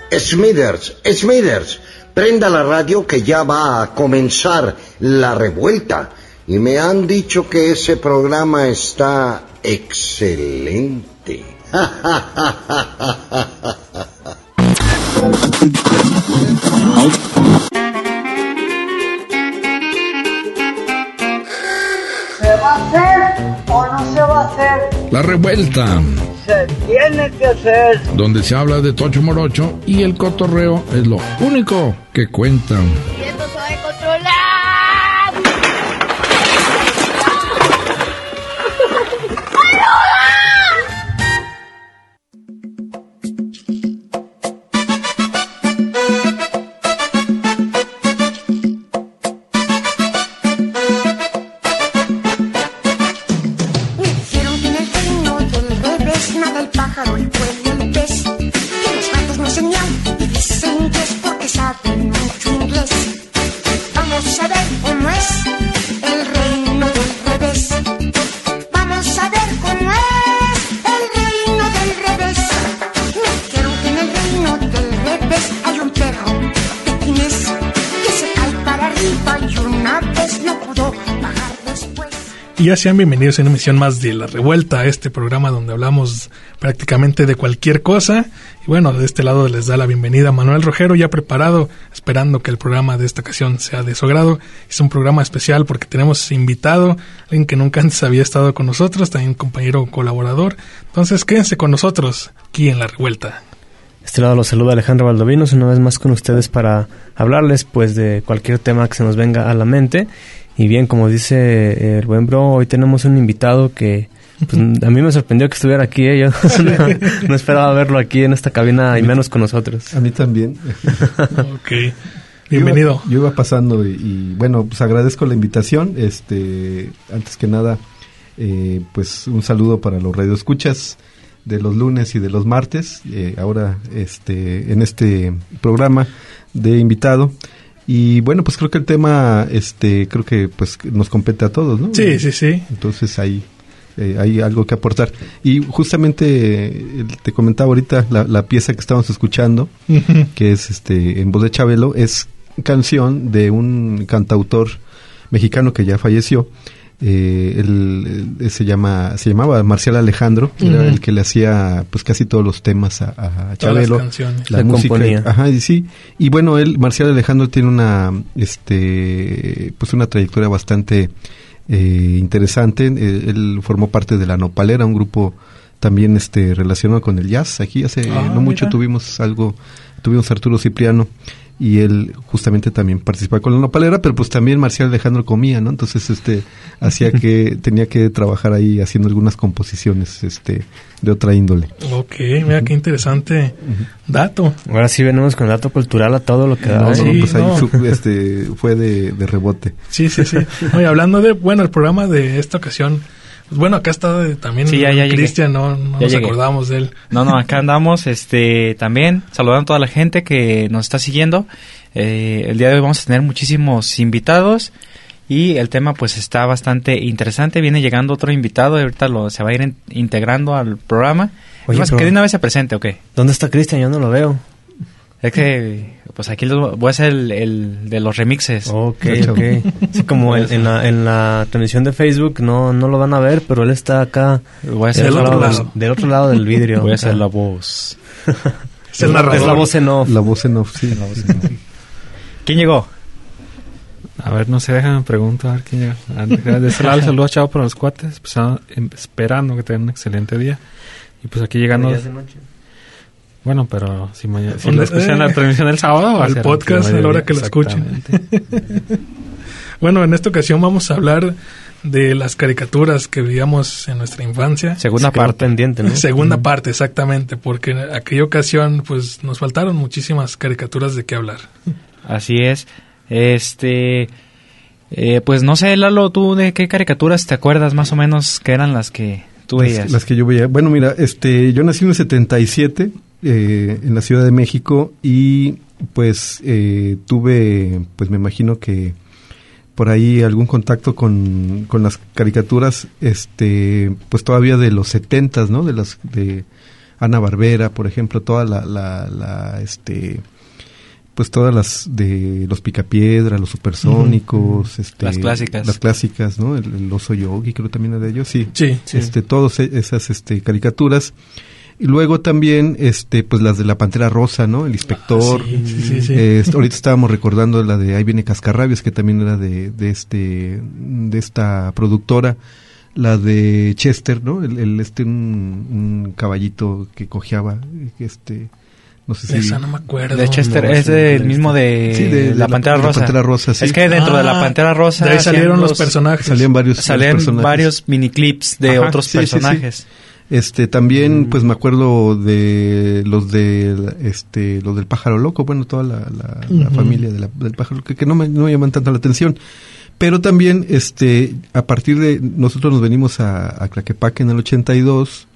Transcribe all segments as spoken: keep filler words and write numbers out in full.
Smithers, Smithers, prenda la radio que ya va a comenzar La Revuelta. Y me han dicho que ese programa está excelente. ¿Se va a hacer o no se va a hacer? La Revuelta. Se tiene que hacer. Donde se habla de Tocho Morocho y el cotorreo es lo único que cuentan. Y esto se va a controlar. Y ya sean bienvenidos a una emisión más de La Revuelta, este programa donde hablamos prácticamente de cualquier cosa. Y bueno, de este lado les da la bienvenida Manuel Rojero, ya preparado, esperando que el programa de esta ocasión sea de su agrado. Es un programa especial porque tenemos invitado, alguien que nunca antes había estado con nosotros, también un compañero colaborador. Entonces quédense con nosotros aquí en La Revuelta. Este lado los saluda Alejandro Valdovinos, una vez más con ustedes para hablarles pues de cualquier tema que se nos venga a la mente. Y bien, como dice el buen bro, hoy tenemos un invitado que pues, a mí me sorprendió que estuviera aquí. ¿eh? Yo no, no esperaba verlo aquí en esta cabina y menos con nosotros. A mí también. Ok, bienvenido. Yo iba, yo iba pasando y, y bueno, pues agradezco la invitación. Este, antes que nada, eh, pues un saludo para los radioescuchas de los lunes y de los martes. Eh, ahora, este, en este programa de invitado. Y bueno, pues creo que el tema, este, creo que pues nos compete a todos, ¿no? Sí, sí, sí. Entonces hay, eh, hay algo que aportar. Y justamente eh, te comentaba ahorita la, la pieza que estábamos escuchando, uh-huh. que es este en voz de Chabelo, es canción de un cantautor mexicano que ya falleció. Eh, él, él se llama se llamaba Marcial Alejandro, uh-huh. era el que le hacía pues casi todos los temas a, a Chabelo, la música, componía. Ajá, y sí, y bueno, él Marcial Alejandro tiene una este pues una trayectoria bastante eh, interesante. Eh, él formó parte de La Nopalera, un grupo también este relacionado con el jazz. Aquí hace ah, no mucho mira. tuvimos algo, tuvimos a Arturo Cipriano. Y él justamente también participaba con La Nopalera, pero pues también Marcial Alejandro comía, ¿no? Entonces, este, hacía que, tenía que trabajar ahí haciendo algunas composiciones, este, de otra índole. Ok, mira qué interesante uh-huh. dato. Ahora sí venimos con el dato cultural a todo lo que da. No, sí, no, pues ahí no. Su, este, fue de, de rebote. Sí, sí, sí. Oye, hablando de, bueno, el programa de esta ocasión, pues bueno, acá está de, también sí, ya, ya Cristian, no, no nos llegué. acordamos de él. No, no, acá andamos, este, también saludando a toda la gente que nos está siguiendo. Eh, el día de hoy vamos a tener muchísimos invitados y el tema pues está bastante interesante. Viene llegando otro invitado y ahorita lo, se va a ir en, integrando al programa. Oye, más que de una vez se presente, ¿o qué? ¿Dónde está Cristian? Yo no lo veo. Es que, pues aquí los, voy a hacer el, el de los remixes. Ok, ok. Sí, como en, en, la, en la transmisión de Facebook no no lo van a ver, pero él está acá. Voy a hacer del, otro otro lado. lado, del otro lado del vidrio. Voy a hacer la voz. Es el narrador. Es la voz en off. La voz en off, sí. La voz en off. ¿Quién llegó? A ver, no se dejan preguntar a ver quién llega. De ese lado, saludos, chao, para los cuates. Pues, esperando que tengan un excelente día. Y pues aquí llegando... Bueno, pero si, mañana, si lo escuchan en la transmisión del sábado... Al podcast, a la hora que lo escuchen. Bueno, en esta ocasión vamos a hablar de las caricaturas que vivíamos en nuestra infancia. Segunda parte. pendiente, ¿no? Segunda mm. parte, exactamente, porque en aquella ocasión pues nos faltaron muchísimas caricaturas de qué hablar. Así es. Este... Eh, pues no sé, Lalo, ¿tú de qué caricaturas te acuerdas más o menos que eran las que tú veías? Las, las que yo veía. Bueno, mira, este, yo nací en el setenta y siete... Eh, en la Ciudad de México y pues eh, tuve, pues me imagino que por ahí algún contacto con, con las caricaturas, este, pues todavía de los setentas, ¿no? De las de Ana Barbera, por ejemplo, toda la, la, la este, pues todas las de los Picapiedra, los Supersónicos, uh-huh. este, las clásicas, las clásicas, ¿no? El, el Oso Yogi, creo también era de ellos, sí, sí, sí. este, todas esas, este, caricaturas. Y luego también, este, pues las de la Pantera Rosa, ¿no? El Inspector. Ah, sí, sí, sí, sí. Eh, ahorita estábamos recordando la de Ahí viene Cascarrabias, que también era de, de este, de esta productora. La de Chester, ¿no? El, el este, un, un caballito que cojeaba, este, no sé si... Esa no me acuerdo. De Chester, no, es el mismo de, sí, de, de la, la Pantera Rosa. La Pantera Rosa, sí. Es que dentro ah, de la Pantera Rosa... De ahí salieron los, los personajes. Salían varios, salían varios personajes. varios miniclips de Ajá, otros sí, personajes. Sí, sí. Este, también, mm. pues me acuerdo de los de, este, los del Pájaro Loco, bueno, toda la, la, uh-huh. la familia de la, del Pájaro Loco, que, que no me, no me llaman tanto la atención. Pero también, este, a partir de, nosotros nos venimos a, a Tlaquepaque en el ochenta y dos,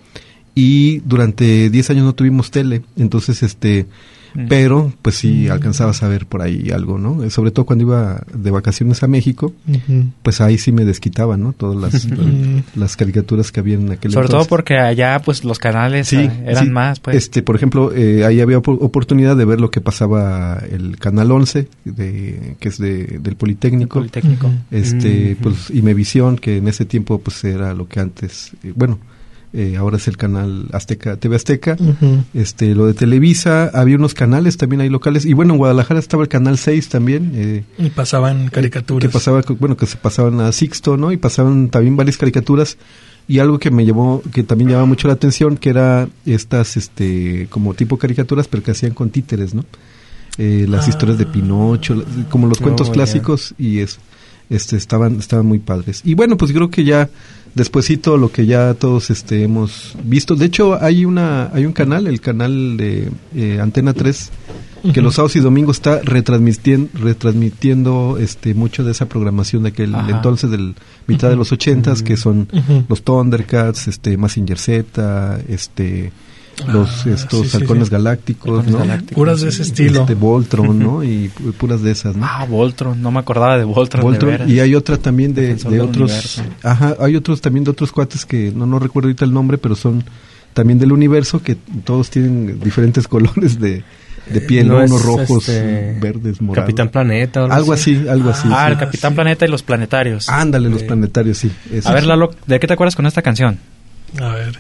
y durante diez años no tuvimos tele, entonces, este, mm. pero, pues sí, mm. alcanzabas a ver por ahí algo, ¿no? Sobre todo cuando iba de vacaciones a México, uh-huh. pues ahí sí me desquitaban, ¿no? Todas las, uh-huh. las caricaturas que había en aquel Sobre entonces. todo porque allá, pues, los canales sí, uh, eran sí. más, pues. Este, por ejemplo, eh, ahí había op- oportunidad de ver lo que pasaba el Canal once, de, que es de, del Politécnico. El Politécnico. Este, uh-huh. pues, Imevisión, que en ese tiempo, pues, era lo que antes, eh, bueno, Eh, ahora es el canal Azteca, T V Azteca, uh-huh. este, lo de Televisa, había unos canales también ahí locales, y bueno, en Guadalajara estaba el canal seis también. Eh, y pasaban caricaturas. Que pasaba, bueno, que se pasaban a Sixto, ¿no? Y pasaban también varias caricaturas, y algo que me llevó, que también llamaba mucho la atención, que era estas, este, como tipo caricaturas, pero que hacían con títeres, ¿no? Eh, las ah. historias de Pinocho, como los cuentos oh, clásicos, yeah. y es, este, estaban, estaban muy padres. Y bueno, pues creo que ya despuesito lo que ya todos este hemos visto. De hecho, hay una hay un canal, el canal de eh, Antena tres, que uh-huh. los sábados y domingos está retransmitiendo retransmitiendo este mucho de esa programación de aquel Ajá. entonces, del mitad uh-huh. de los ochentas, uh-huh. que son uh-huh. los Thundercats, este Mazinger Z, este los ah, estos sí, halcones sí, sí. galácticos, halcones ¿no? galácticos. Puras de ese estilo. Este Voltron, ¿no? Y pu- puras de esas, ¿no? Ah, Voltron, no me acordaba de Voltron. Voltron, de veras. y hay otra también de, de otros, universo. ajá, hay otros también de otros cuates que no no recuerdo ahorita el nombre, pero son también del universo, que todos tienen diferentes colores de de piel, no ¿no? es, Unos rojos, este, verdes, morados. Capitán Planeta. Algo, algo así, algo ah, así. Ah, sí. el Capitán sí. Planeta y los planetarios. Ándale, los eh, planetarios, sí. Eso. A ver, Lalo, ¿de qué te acuerdas con esta canción? A ver.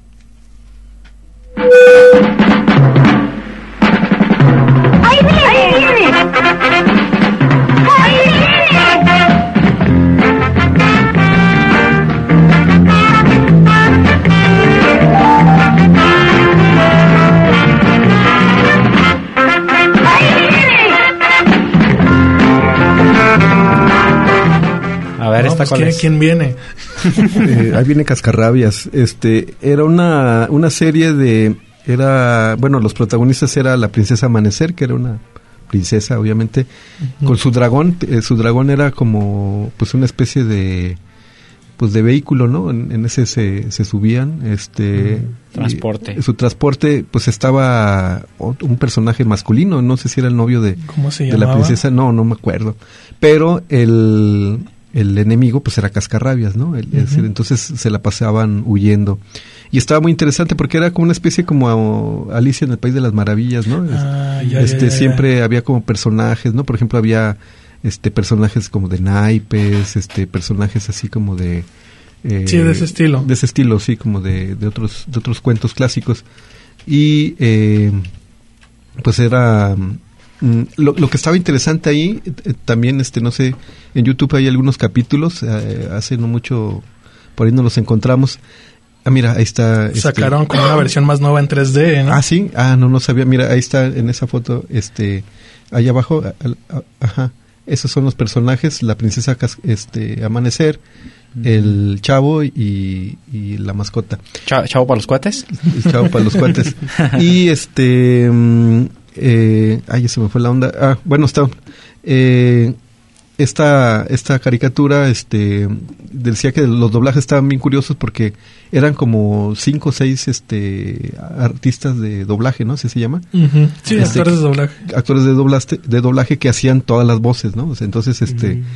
¡Ahí viene! ¡Ahí viene! ¡Ahí viene! A ver, no, esta pues cuál ¿quién, es? ¿quién viene? eh, ahí viene Cascarrabias. Este, era una, una serie de, era, bueno, los protagonistas era la princesa Amanecer, que era una princesa, obviamente, uh-huh. con su dragón. Eh, su dragón era como, pues, una especie de, pues, de vehículo, ¿no? En, en ese se, se subían, este, uh-huh. transporte. Y, su transporte, pues, estaba un personaje masculino, no sé si era el novio de, ¿Cómo se de llamaba? la princesa, no, no me acuerdo. Pero el, el enemigo, pues, era Cascarrabias, ¿no? El, uh-huh. es decir, entonces se la pasaban huyendo. Y estaba muy interesante porque era como una especie como Alicia en el País de las Maravillas, ¿no? Ah, ya, este, ya, ya, siempre ya. había como personajes, ¿no? Por ejemplo, había este personajes como de naipes, este personajes así como de eh, sí, de ese estilo. De ese estilo, sí, como de, de otros de otros cuentos clásicos. Y eh, pues era mm, lo, lo que estaba interesante ahí, eh, también este no sé, en YouTube hay algunos capítulos, eh, hace no mucho por ahí nos los encontramos. Ah, mira, ahí está. Sacaron este, como una versión más nueva en tres D, ¿no? Ah, sí. Ah, no, no sabía. Mira, ahí está en esa foto, este, ahí abajo, a, a, ajá. Esos son los personajes, la princesa este Amanecer, uh-huh. el chavo y, y la mascota. ¿Chavo, chavo para los cuates? El chavo para los cuates. Y este, eh, ay, se me fue la onda. Ah, bueno, está. Eh, Esta, esta caricatura, este, decía que los doblajes estaban bien curiosos porque eran como cinco o seis, este, artistas de doblaje, ¿no? ¿Así se llama? Uh-huh. Sí, este, actores de doblaje. Actores de doblaje, de doblaje que hacían todas las voces, ¿no? O sea, entonces, este, uh-huh.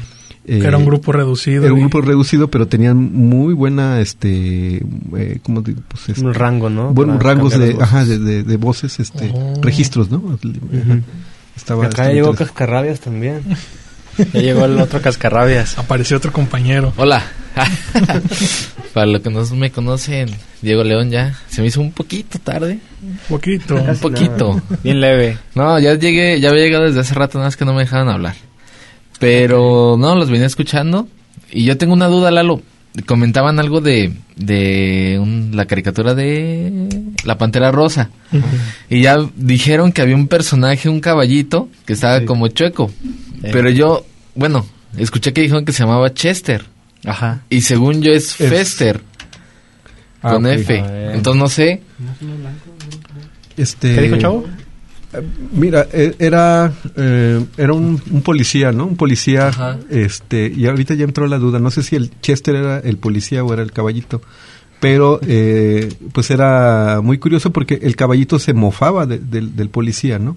Eh, era un grupo reducido. Era un y... grupo reducido, pero tenían muy buena, este, eh, ¿cómo te, pues, este, un rango, ¿no? Bueno, Para rangos de, voces. ajá, de, de, de voces, este, Oh. registros, ¿no? Uh-huh. Estaba, Acá estaba llegó interesante. Cascarrabias también. Ya llegó el otro cascarrabias. Apareció otro compañero. Hola. Para los que no me conocen, Diego León ya. Se me hizo un poquito tarde. Un poquito. Un poquito. Bien leve. No, ya llegué, ya había llegado desde hace rato, nada más que no me dejaban hablar. Pero no, los venía escuchando. Y yo tengo una duda, Lalo. Comentaban algo de, de un- la caricatura de La Pantera Rosa. Ujú. Y ya dijeron que había un personaje, un caballito, que estaba Sí. como chueco. Eh. Pero yo, bueno, escuché que dijeron que se llamaba Chester. Ajá. Y según yo es Es- Fester. Ah, Con ok. F. A ver. Entonces no sé. Este, ¿Qué dijo, chavo? eh, Mira, eh, era eh, era un, un policía, ¿no? Un policía, Ajá. este, y ahorita ya entró la duda, no sé si el Chester era el policía o era el caballito, pero eh, pues era muy curioso porque el caballito se mofaba de- del- del policía, ¿no?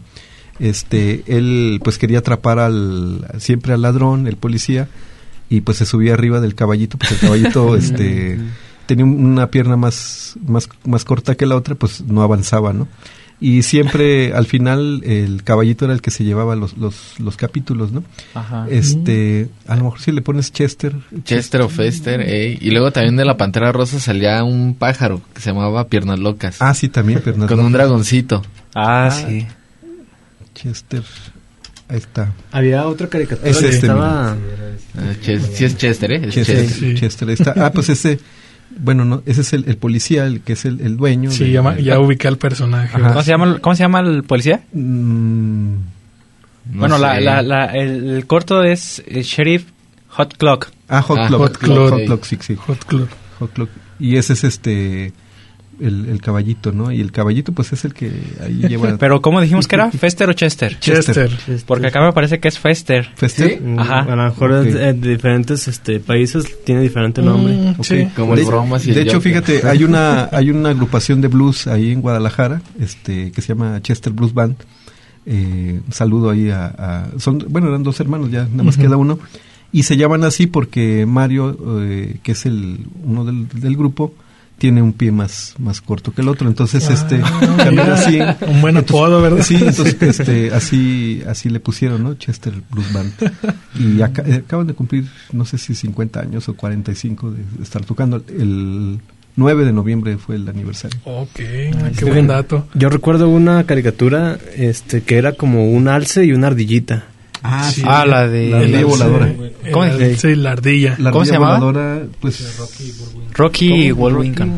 Este, él pues quería atrapar al siempre al ladrón, el policía, y pues se subía arriba del caballito, pues el caballito, este, tenía un- una pierna más, más, más corta que la otra, pues no avanzaba, ¿no? Y siempre, al final, el caballito era el que se llevaba los, los, los capítulos, ¿no? Ajá. Este, a lo mejor si le pones Chester. Chester o Fester. ey. Y luego también de La Pantera Rosa salía un pájaro que se llamaba Piernas Locas. Ah, sí, también, piernas con un locas. dragoncito. Ah, sí. Chester, ahí está. Había otra caricatura Es que este, estaba... Eh, Ches- sí es Chester, ¿eh? Es Chester, Chester. Sí. Chester, ahí está. Ah, pues ese, bueno, no, ese es el, el policía, el que es el, el dueño. Sí, de- ya, ma- de- ya ubiqué al personaje. Ajá. ¿Cómo se llama, el- ¿Cómo se llama el policía? Mm, No bueno, la, sé. la, la, el, el corto es eh, Sheriff Hot Clock. ah, Hot Ah, Clock. Hot Clock. Hot Clock, sí, sí. Hot Club. Hot Clock. Y ese es este, el, el caballito, ¿no? Y el caballito, pues es el que ahí lleva. Pero ¿cómo dijimos que era? ¿Fester o Chester? Chester. Porque acá me parece que es Fester. Fester. Mm, Ajá. A lo mejor Ok. es de, de diferentes este, países tiene diferente nombre. Mm, Ok. sí. Como el de, bromas y de el hecho, Joker. fíjate, hay una hay una agrupación de blues ahí en Guadalajara, este, que se llama Chester Blues Band. Eh, un saludo ahí a, a- son, bueno, eran dos hermanos, ya nada más Ujú. queda uno, y se llaman así porque Mario, eh, que es el uno del, del grupo, tiene un pie más más corto que el otro, entonces este también así Un buen apodo, ¿verdad? sí, entonces este así así le pusieron, ¿no? Chester Blues Band. Y aca- eh, acaban de cumplir no sé si cincuenta años o cuarenta y cinco de, de estar tocando. El nueve de noviembre fue el aniversario. Ok, ah, qué buen dato. Yo recuerdo una caricatura este que era como un alce y una ardillita. Ah, Sí. Ah, la de... La ardilla voladora. ¿Cómo El- se- Sí, la ardilla. La ¿Cómo se ardilla llamaba? voladora, pues Rocky Bullwinkle.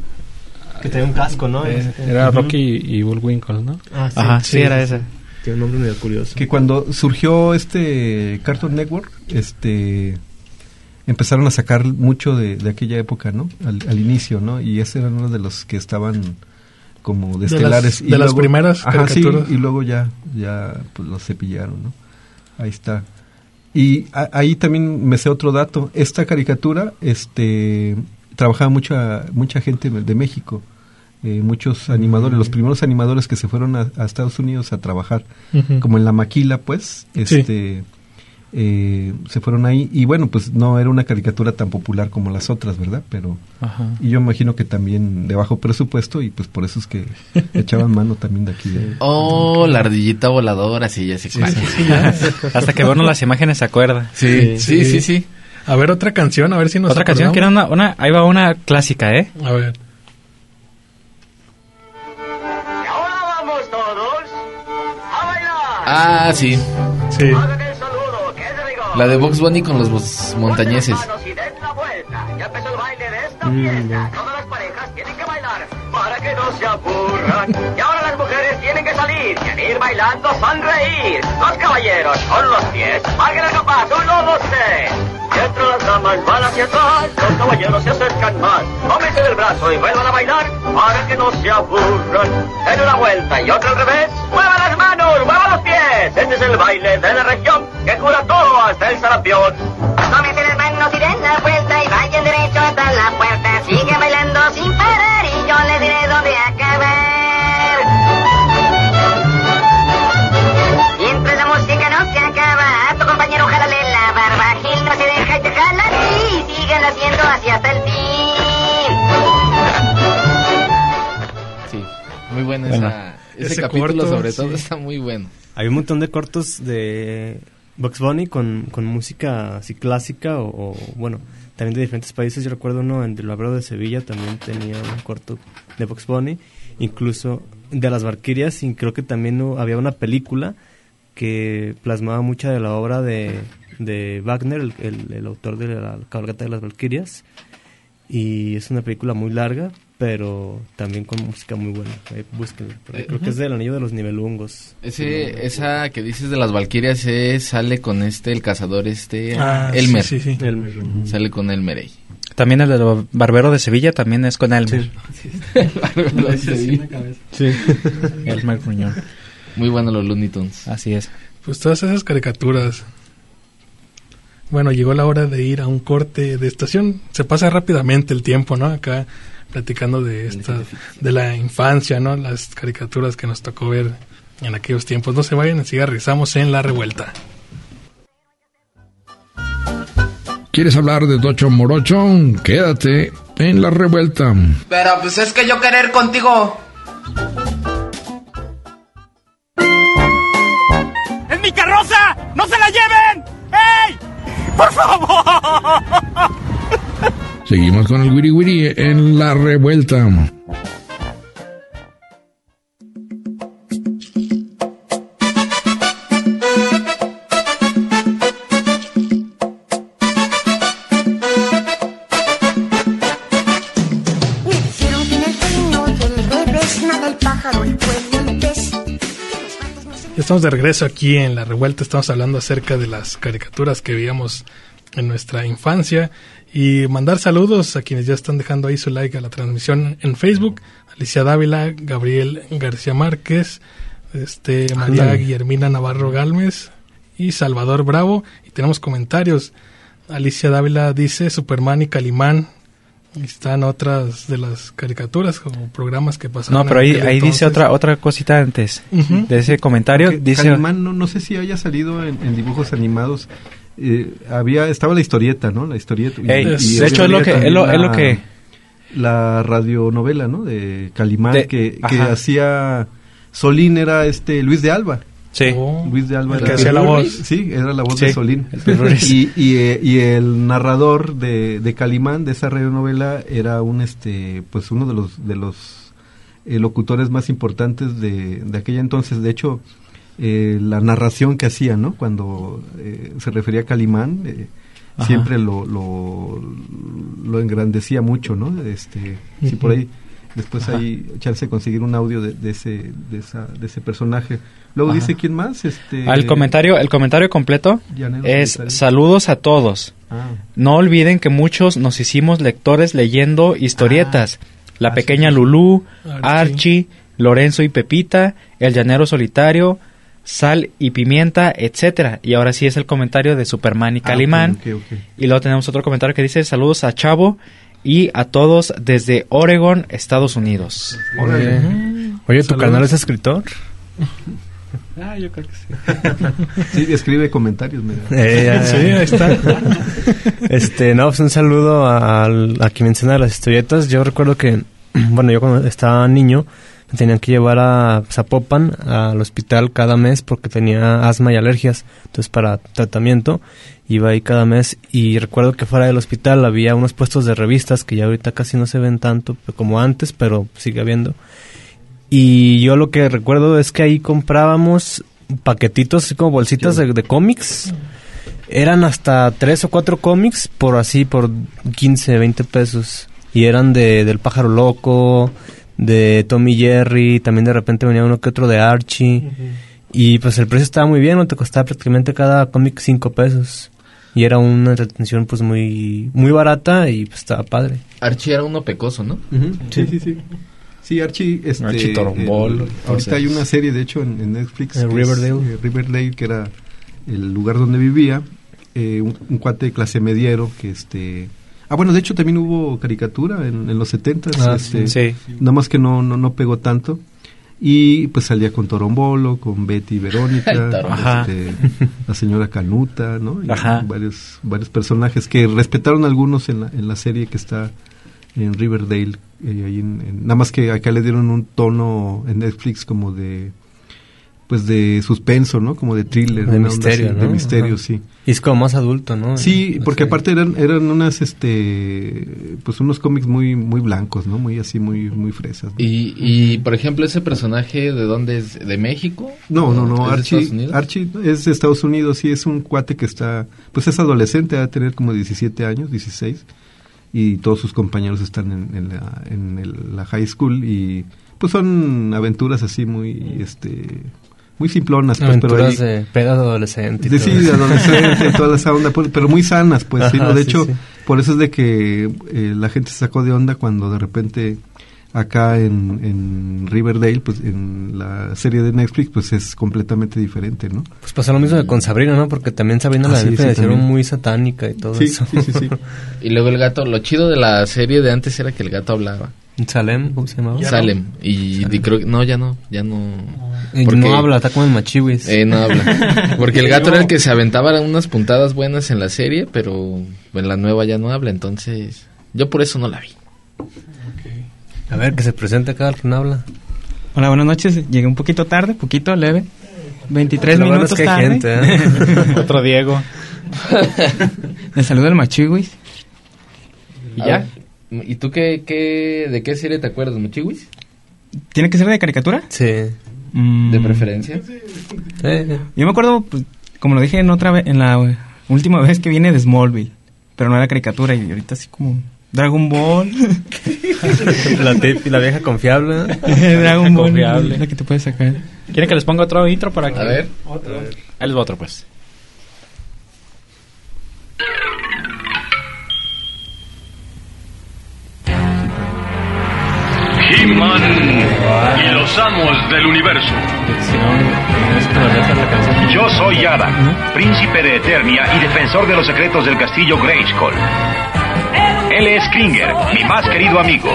Que tenía un casco, ¿no? Eh, era Rocky y Bullwinkle, ¿no? Ah, sí. Ajá, sí, era esa. Tiene un nombre medio curioso. que cuando surgió este Cartoon Network, este empezaron a sacar mucho de, de aquella época, ¿no? Al, al inicio, ¿no? Y ese era uno de los que estaban como de De estelares. las- y de las primeras ajá, sí, caricaturas. y luego ya, ya pues los cepillaron, ¿no? Ahí está. Y a- ahí también me sé otro dato. Esta caricatura, este, trabajaba mucha mucha gente de México, eh, muchos animadores, los primeros animadores que se fueron a, a Estados Unidos a trabajar, Ujú. como en la maquila, pues, este, eh, se fueron ahí y bueno, pues no era una caricatura tan popular como las otras, ¿verdad? Pero Ajá. y yo imagino que también de bajo presupuesto y pues por eso es que echaban mano también de aquí. De, Oh, la ardillita voladora, sí, ya sé cuál. Hasta que bueno las imágenes se acuerda. Sí, sí, sí, sí. A ver, otra canción, a ver si nos Otra canción que era acordamos. una, una... Ahí va una clásica, ¿eh? A ver. Y ahora vamos todos a bailar. Ah, sí. Sí. Hagan el saludo, que es de rigor. La de Box Bunny con los bos- montañeses. Manos y den la vuelta. Ya empezó el baile de esta Mm, fiesta. ya. Todas las parejas tienen que bailar para que no se aburran. Y ahora las mujeres tienen que salir y al ir bailando sonreír. Los caballeros con los pies, hagan el compás, uno, dos, tres. Mientras las damas van hacia atrás, los caballeros se acercan más. Tómense del brazo y vuelvan a bailar para que no se aburran. Den una vuelta y otra al revés. ¡Muevan las manos, muevan los pies! Este es el baile de la región que cura todo hasta el sarampión. Tómense las manos y den la vuelta y vayan derecho hasta la puerta. Sigan bailando sin parar y yo les diré dónde acabar. Mientras la música no se acaba, a tu compañero jálale la barba. Gil, no se Bueno, esa, ese, ese capítulo corto, sobre todo sí. Está muy bueno. Hay un montón de cortos de Bugs Bunny con, con música así clásica o, o, bueno, también de diferentes países. Yo recuerdo uno en El Barbero de Sevilla, también tenía un corto de Bugs Bunny, incluso de las Valquirias, y creo que también uh, había una película que plasmaba mucha de la obra de, de Wagner, el, el, el autor de la Cabalgata de las Valquirias, y es una película muy larga, pero también con música muy buena. Ahí búsquenla, eh, creo uh-huh. que es del Anillo de los Nibelungos. Ese, esa que dices de las Valquirias eh, sale con este, el cazador este, ah, Elmer. Sí, sí, sí. Elmer. Uh-huh. Sale con Elmer ahí. También el del Barbero de Sevilla también es con Elmer. Sí. El Barbero de Sevilla. Sí. Elmer Gruñón. Muy bueno los Looney Tunes. Así es. Pues todas esas caricaturas. Bueno, llegó la hora de ir a un corte de estación. Se pasa rápidamente el tiempo, ¿no? Acá platicando de esta, de la infancia, ¿no? Las caricaturas que nos tocó ver en aquellos tiempos. No se vayan, enseguida regresamos en La Revuelta. ¿Quieres hablar de Tocho Morocho? Quédate en La Revuelta. Pero pues es que yo querer contigo. ¡Es mi carroza! ¡No se la lleven! ¡Ey! ¡Por favor! Seguimos con el Wiri Wiri en La Revuelta. Estamos de regreso aquí en La Revuelta. Estamos hablando acerca de las caricaturas que veíamos en nuestra infancia y mandar saludos a quienes ya están dejando ahí su like a la transmisión en Facebook. Alicia Dávila, Gabriel García Márquez, este María Andale. Guillermina Navarro Galmes y Salvador Bravo. Y tenemos comentarios. Alicia Dávila dice Superman y Calimán. Y están otras de las caricaturas o programas que pasaron. No, pero ahí, ahí dice otra otra cosita antes uh-huh. de ese comentario. Porque dice Calimán, no, no sé si haya salido en, en dibujos animados. Eh, había estaba la historieta, ¿no? La historieta. Y, Ey, y de hecho es lo que es lo, la, es lo que la radionovela, ¿no? De Calimán de, que, que hacía Solín era este Luis de Alba. Sí. Oh, Luis de Alba el que hacía la voz. Sí, era la voz sí, de Solín. y, y, y el narrador de, de Calimán, de esa radionovela, era un este pues uno de los de los eh, locutores más importantes de, de aquella entonces. De hecho, eh, la narración que hacía, ¿no? Cuando eh, se refería a Calimán, eh, siempre lo, lo lo engrandecía mucho, ¿no? Este, uh-huh. Si por ahí después Ajá. ahí chance de conseguir un audio de, de ese de esa de ese personaje. Luego Ajá. dice quién más, este el comentario el comentario completo Llanero es Solitario. Saludos a todos. Ah. No olviden que muchos nos hicimos lectores leyendo historietas. Ah. La ah, pequeña sí. Lulú, Archie. Archie, Lorenzo y Pepita, El Llanero Solitario, Sal y Pimienta, etcétera. Y ahora sí es el comentario de Superman y ah, Calimán. Okay, okay, okay. Y luego tenemos otro comentario que dice saludos a Chavo y a todos desde Oregon, Estados Unidos. Oye, Oye ¿tu canal es escritor? Ah, yo creo que sí. Sí, escribe comentarios. Eh, sí, ahí está. Este, no, pues un saludo a, a quien menciona las historietas. Yo recuerdo que, bueno, yo cuando estaba niño me tenían que llevar a Zapopan al hospital cada mes porque tenía asma y alergias. Entonces, para tratamiento iba ahí cada mes y recuerdo que fuera del hospital había unos puestos de revistas que ya ahorita casi no se ven tanto como antes, pero sigue habiendo. Y yo lo que recuerdo es que ahí comprábamos paquetitos así como bolsitas de, de cómics. Eran hasta tres o cuatro cómics por así, por quince, veinte pesos. Y eran de del Pájaro Loco, de Tom y Jerry, también de repente venía uno que otro de Archie. Uh-huh. Y pues el precio estaba muy bien, no te costaba prácticamente cada cómic cinco pesos. Y era una entretención pues muy muy barata y pues estaba padre. Archie era uno pecoso, ¿no? Uh-huh. Sí, sí, sí. Sí, Archie, este, Archie Torombolo. Eh, ahorita hay una serie, de hecho, en, en Netflix. El Riverdale. Es, eh, Riverdale, que era el lugar donde vivía. Eh, un, un cuate de clase mediero que este... Ah, bueno, de hecho también hubo caricatura en, en los setentas. Ah, este, sí. Nada más que no, no, no pegó tanto. Y pues salía con Torombolo, con Betty y Verónica, este, la señora Canuta, ¿no? Y Ajá. varios varios personajes que respetaron algunos en la, en la serie que está en Riverdale, eh, ahí en, en, nada más que acá le dieron un tono en Netflix como de, pues de suspenso, ¿no? Como de thriller, de una misterio, onda así, ¿no? de misterio, Ajá. sí. Y es como más adulto, ¿no? Sí, No porque sé. aparte eran eran unas este pues unos cómics muy muy blancos, ¿no? Muy así muy muy fresas, ¿no? Y, y por ejemplo, ese personaje, ¿de dónde es? ¿De México? No, no, no, ¿Es de Archie, Estados Unidos? Archie es de Estados Unidos, sí, es un cuate que está, pues es adolescente, va a tener como diecisiete años, dieciséis, y todos sus compañeros están en, en, la, en el- la high school, y pues son aventuras así muy, este, muy simplonas, pues, pero Aventuras ahí, de pedo de adolescente. y de, todo sí, de eso. adolescente, toda esa onda, pues, pero muy sanas, pues, sí, Ajá, ¿no? De sí, hecho, sí. por eso es de que eh, la gente se sacó de onda cuando de repente acá en, en Riverdale, pues en la serie de Netflix, pues es completamente diferente, ¿no? Pues pasó lo mismo que con Sabrina, ¿no? Porque también Sabrina Ah, la sí, neta sí, la hicieron también. muy satánica y todo Sí, eso. sí, sí, sí. Y luego el gato, lo chido de la serie de antes era que el gato hablaba. Salem, ¿cómo se llamaba? Salem. Y, y creo que, no, ya no, ya no. Y porque- no habla, está como el machiwis. Eh, no habla. Porque el gato era el que se aventaba unas puntadas buenas en la serie, pero en la nueva ya no habla, entonces yo por eso no la vi. A ver, que se presente acá el que no habla. Hola, buenas noches. Llegué un poquito tarde, poquito leve. veintitrés Lo bueno minutos es que hay tarde. gente, ¿eh? Otro Diego. Le saluda el Machiwis. ¿Y ya? ¿Y tú qué, qué, de qué serie te acuerdas, Mochiwis? ¿Tiene que ser de caricatura? Sí. Mm, ¿De preferencia? Eh, Yo me acuerdo, pues, como lo dije en otra vez, en la eh, última vez que viene de Smallville, pero no era caricatura y ahorita así como Dragon Ball. la, tip- la vieja confiable. Dragon Ball Confiable. es la que te puedes sacar. ¿Quieren que les ponga otro intro para que... A ver. Ahí les va otro, pues. He-Man y los amos del universo. Si no, no es con la letra de la canción. Yo soy Adam, príncipe de Eternia y defensor de los secretos del castillo Grayskull. Él es Kringer, mi más querido amigo.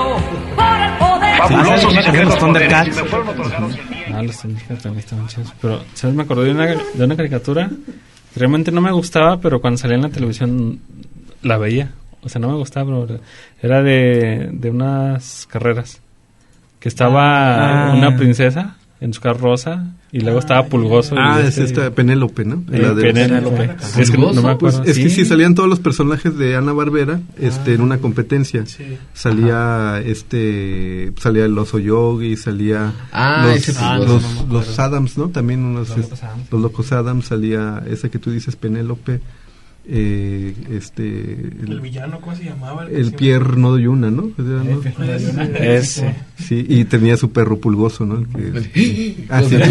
Fabulosos y secretos poderes. Me fueron otorgados el día- Ah, los Thundercats también estaban chidos. Pero, ¿sabes? Me acordé de una, de una caricatura. Realmente no me gustaba, pero cuando salía en la televisión la veía. O sea, no me gustaba, pero era de, de unas carreras. Que estaba Ah. una princesa en su carroza y luego estaba Pulgoso. Ah, y es este- esta Penélope, ¿no? Eh, La de- Penélope. Es que no, no me Pues acuerdo. es que sí salían todos los personajes de Ana Barbera, este, en una competencia. Salía este, salía el oso Yogi, salía Ah, los, ese los, Pulgoso. los, los Adams, ¿no? También unos, Los Locos Adams. los locos Adams, salía esa que tú dices Penélope, eh, este, El villano, ¿cómo se llamaba? el Pierre Nodoyuna, ¿no? Era, ¿no? Ese. Sí, y tenía su perro Pulgoso, ¿no? El que, ah, sí.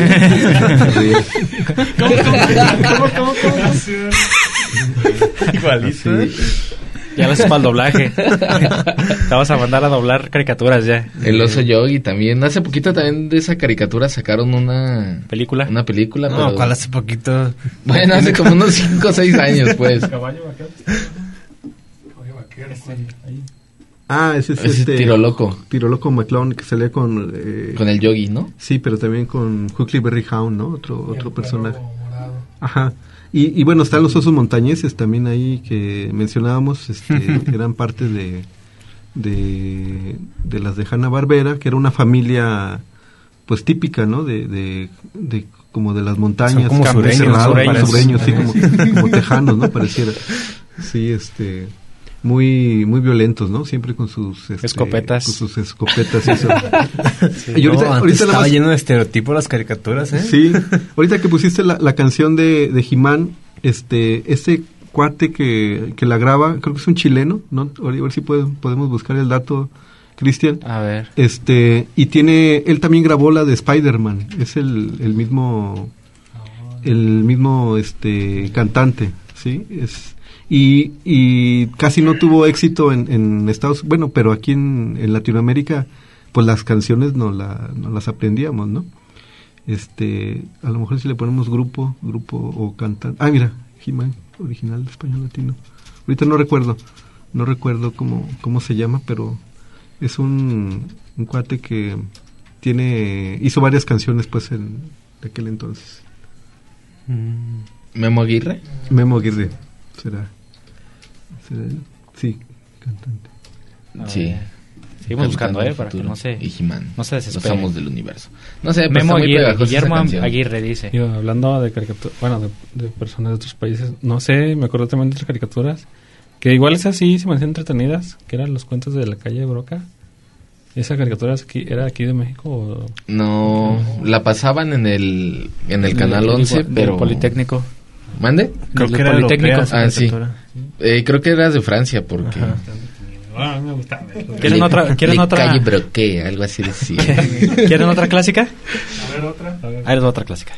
¿Cómo, cómo, cómo, cómo? Igualito. Sí. Ya lo haces para el doblaje. Te vas a mandar a doblar caricaturas ya. El oso Yogi también. Hace poquito también de esa caricatura sacaron una ¿Película? Una película, No, pero... ¿cuál hace poquito? Bueno, hace como unos cinco o seis años, pues. Caballo vaquero. Caballo vaquero. Ah, ese es Ese es este Tiro Loco. Tiro Loco McClown, que salía con eh, Con el Yogi, ¿no? sí, pero también con Huckleberry Hound, ¿no? Otro otro El personaje. perro morado. Ajá. Y, y bueno, están los osos montañeses también ahí que mencionábamos, este, eran parte de, de de las de Hanna-Barbera, que era una familia pues típica, ¿no? De de, de como de las montañas, Son como campos sureños, cerrados, sureños. sureños, sí, como, como tejanos, ¿no? Pareciera. Sí, este muy muy violentos, ¿no? Siempre con sus este, Escopetas. con sus escopetas y eso. Sí, Y ahorita- no, antes ahorita nada estaba más- lleno de estereotipos las caricaturas, ¿eh? Sí, ahorita que pusiste la, la canción de, de He-Man, este, ese cuate que, que la graba, creo que es un chileno, ¿no? A ver si puede- podemos buscar el dato, Cristian. A ver. Este, y tiene, él también grabó la de Spider-Man, es el, el mismo, el mismo, este, cantante, ¿sí? Es, y, y casi no tuvo éxito en, en Estados, bueno, pero aquí en, en Latinoamérica, pues las canciones no, la, no las aprendíamos, ¿no? Este, a lo mejor si le ponemos grupo, grupo o cantante. Ah, mira, He-Man, original de español latino. Ahorita no recuerdo, no recuerdo cómo, cómo se llama, pero es un, un cuate que tiene, hizo varias canciones pues en de aquel entonces. ¿Memo Aguirre? Memo Aguirre, será, será él? Sí, cantante. Sí. Seguimos buscando, ¿eh? Para que no se, y He-Man. no se desespere. Los amos del universo. No sé, Memo muy Aguirre, Guillermo Guillermo Aguirre dice. Yo, hablando de caricaturas, bueno, de, de personas de otros países, no sé, me acuerdo también de otras caricaturas, que igual es así, se me hacían entretenidas, que eran los cuentos de la calle Broca. ¿Esa caricatura es aquí, era aquí de México? O? No, la pasaban en el en el canal once, pero... Politécnico. ¿Mande? Creo que era Politécnico. Ah, sí. Eh, creo que era de Francia, porque... Ajá. Ah, me gusta. ¿Quieren otra? ¿Quieren Le otra? Calle Broqué, algo así decía. ¿Quieren otra clásica? A ver, otra. A ver. Ahí les va otra clásica.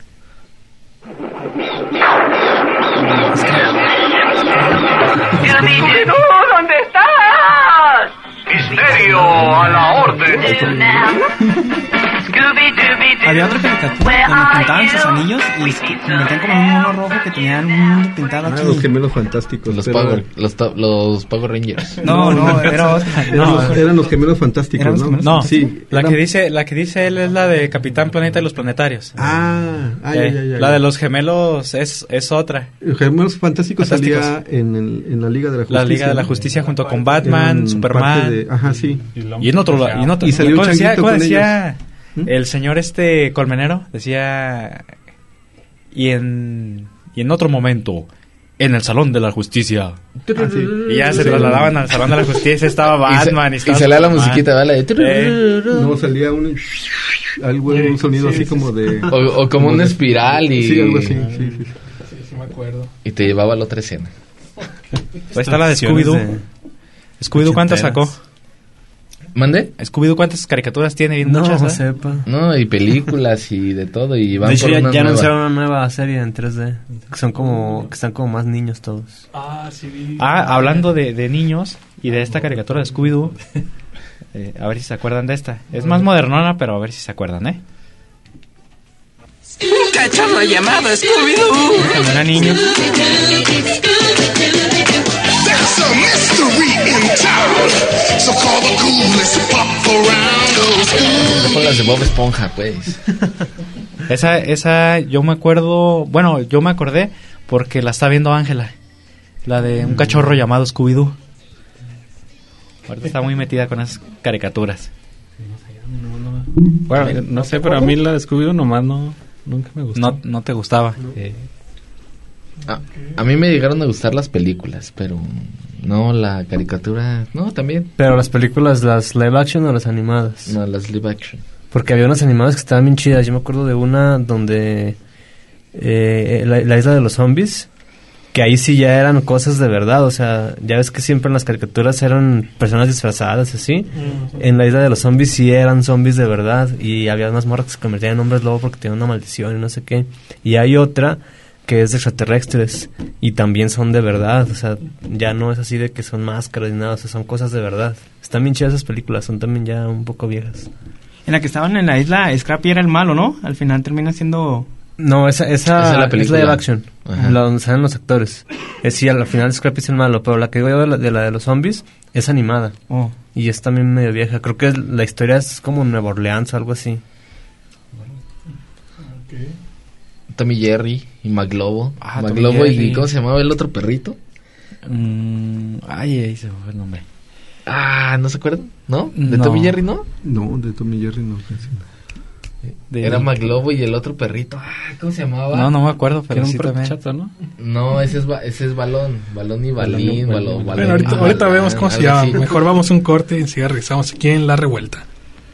¡Scooby-Doo! ¿Dónde estás? ¡Misterio a la orden! Había otra caricatura donde pintaban sus anillos y se metían como en un mono rojo que tenían un mundo pintado Ah, aquí. los gemelos fantásticos. Los, pero- Power, los, to- los Power Rangers. No, no, era otra. Eran, No. los, eran los gemelos fantásticos, Eran los ¿no? gemelos No, Sí. la eran- que dice la que dice él es la de Capitán Planeta y los Planetarios. Ah, ah, ya, Eh, ya, ya, la ya. de los gemelos es, es otra. Los gemelos fantásticos, Fantásticos. salía en, el, en la Liga de la Justicia. La Liga de la ¿no? Justicia junto con Eran Batman, parte Superman. de- ajá, sí. Y en otro la- y en otro. Y salió ¿Cómo un decía, changuito cómo con decía ¿Mm? el señor este colmenero? Decía y en y en otro momento en el Salón de la Justicia. Ah, sí. Y ya se Sí. trasladaban al Salón de la Justicia, estaba Batman y, y, estaba salía la Superman. musiquita, ¿vale? Eh, No, salía un... Algo, un sonido así como de... O, o como una espiral y... Sí, algo así, sí, sí. Sí, sí me acuerdo. Y te llevaba a la otra escena. Ahí está la de Scooby-Doo. Scooby-Doo, ¿cuántas sacó? ¿Mande? Scooby-Doo, ¿cuántas caricaturas tiene? Bien No, muchas, no ¿eh? sepa. No, y películas y de todo. Y van De hecho, por ya, una ya nueva. anunciaron una nueva serie en tres D. Que son como, que están como más niños todos. Ah, sí vi. Ah, hablando de, de niños y de esta caricatura de Scooby-Doo, eh, a ver si se acuerdan de esta. Es más modernona, pero a ver si se acuerdan, ¿eh? ¡Cachorro llamado Scooby-Doo! Cuando era niño. There's a mystery in town, so call the coolest pop around. Con las de Bob Esponja, pues. Esa, esa, yo me acuerdo, bueno, yo me acordé porque la está viendo Ángela. La de un cachorro llamado Scooby-Doo. Ahorita está muy metida con esas caricaturas. Bueno, no sé, pero a mí la de Scooby-Doo nomás no, nunca me gustó. No, no te gustaba. Eh, A, a mí me llegaron a gustar las películas, pero no la caricatura. No, también. Pero las películas, las live action o las animadas. No, las live action. Porque había unas animadas que estaban bien chidas. Yo me acuerdo de una donde eh, la, la isla de los zombies, que ahí sí ya eran cosas de verdad. O sea, ya ves que siempre en las caricaturas eran personas disfrazadas, así. En la isla de los zombies sí eran zombies de verdad. Y había unas morras que se convertían en hombres lobo porque tenían una maldición y no sé qué. Y hay otra que es de extraterrestres y también son de verdad. O sea, ya no es así de que son máscaras ni nada. O sea, son cosas de verdad. Están bien chidas esas películas. Son también ya un poco viejas. En la que estaban en la isla, Scrappy era el malo, ¿no? Al final termina siendo... No, esa, esa, Esa es la es película. live action, Ajá. la donde salen los actores. Es sí, al final Scrappy es el malo, pero la que digo yo de la, de la de los zombies es animada. Oh. Y es también medio vieja. Creo que es- la historia es como Nueva Orleans o algo así. Tommy Jerry y McLobo. Ah, Tommy McLobo y Jerry. ¿cómo se llamaba el otro perrito? Mm, ay, ahí se me fue el nombre. Ah, ¿no se acuerdan? ¿No? ¿De No. Tommy Jerry, no? No, de Tommy Jerry no. De- Era McLobo y el otro perrito. Ah, ¿cómo se llamaba? No, no me acuerdo, que pero era un sí perro también. chato, ¿no? No, ese es, ba- ese es Balón. Balón y Balín. Balón, Balón, Balón. Balón, Bueno, ahorita, y ahorita Balán, vemos cómo se algo llama. así. Mejor vamos un corte y enseguida regresamos aquí en La Revuelta.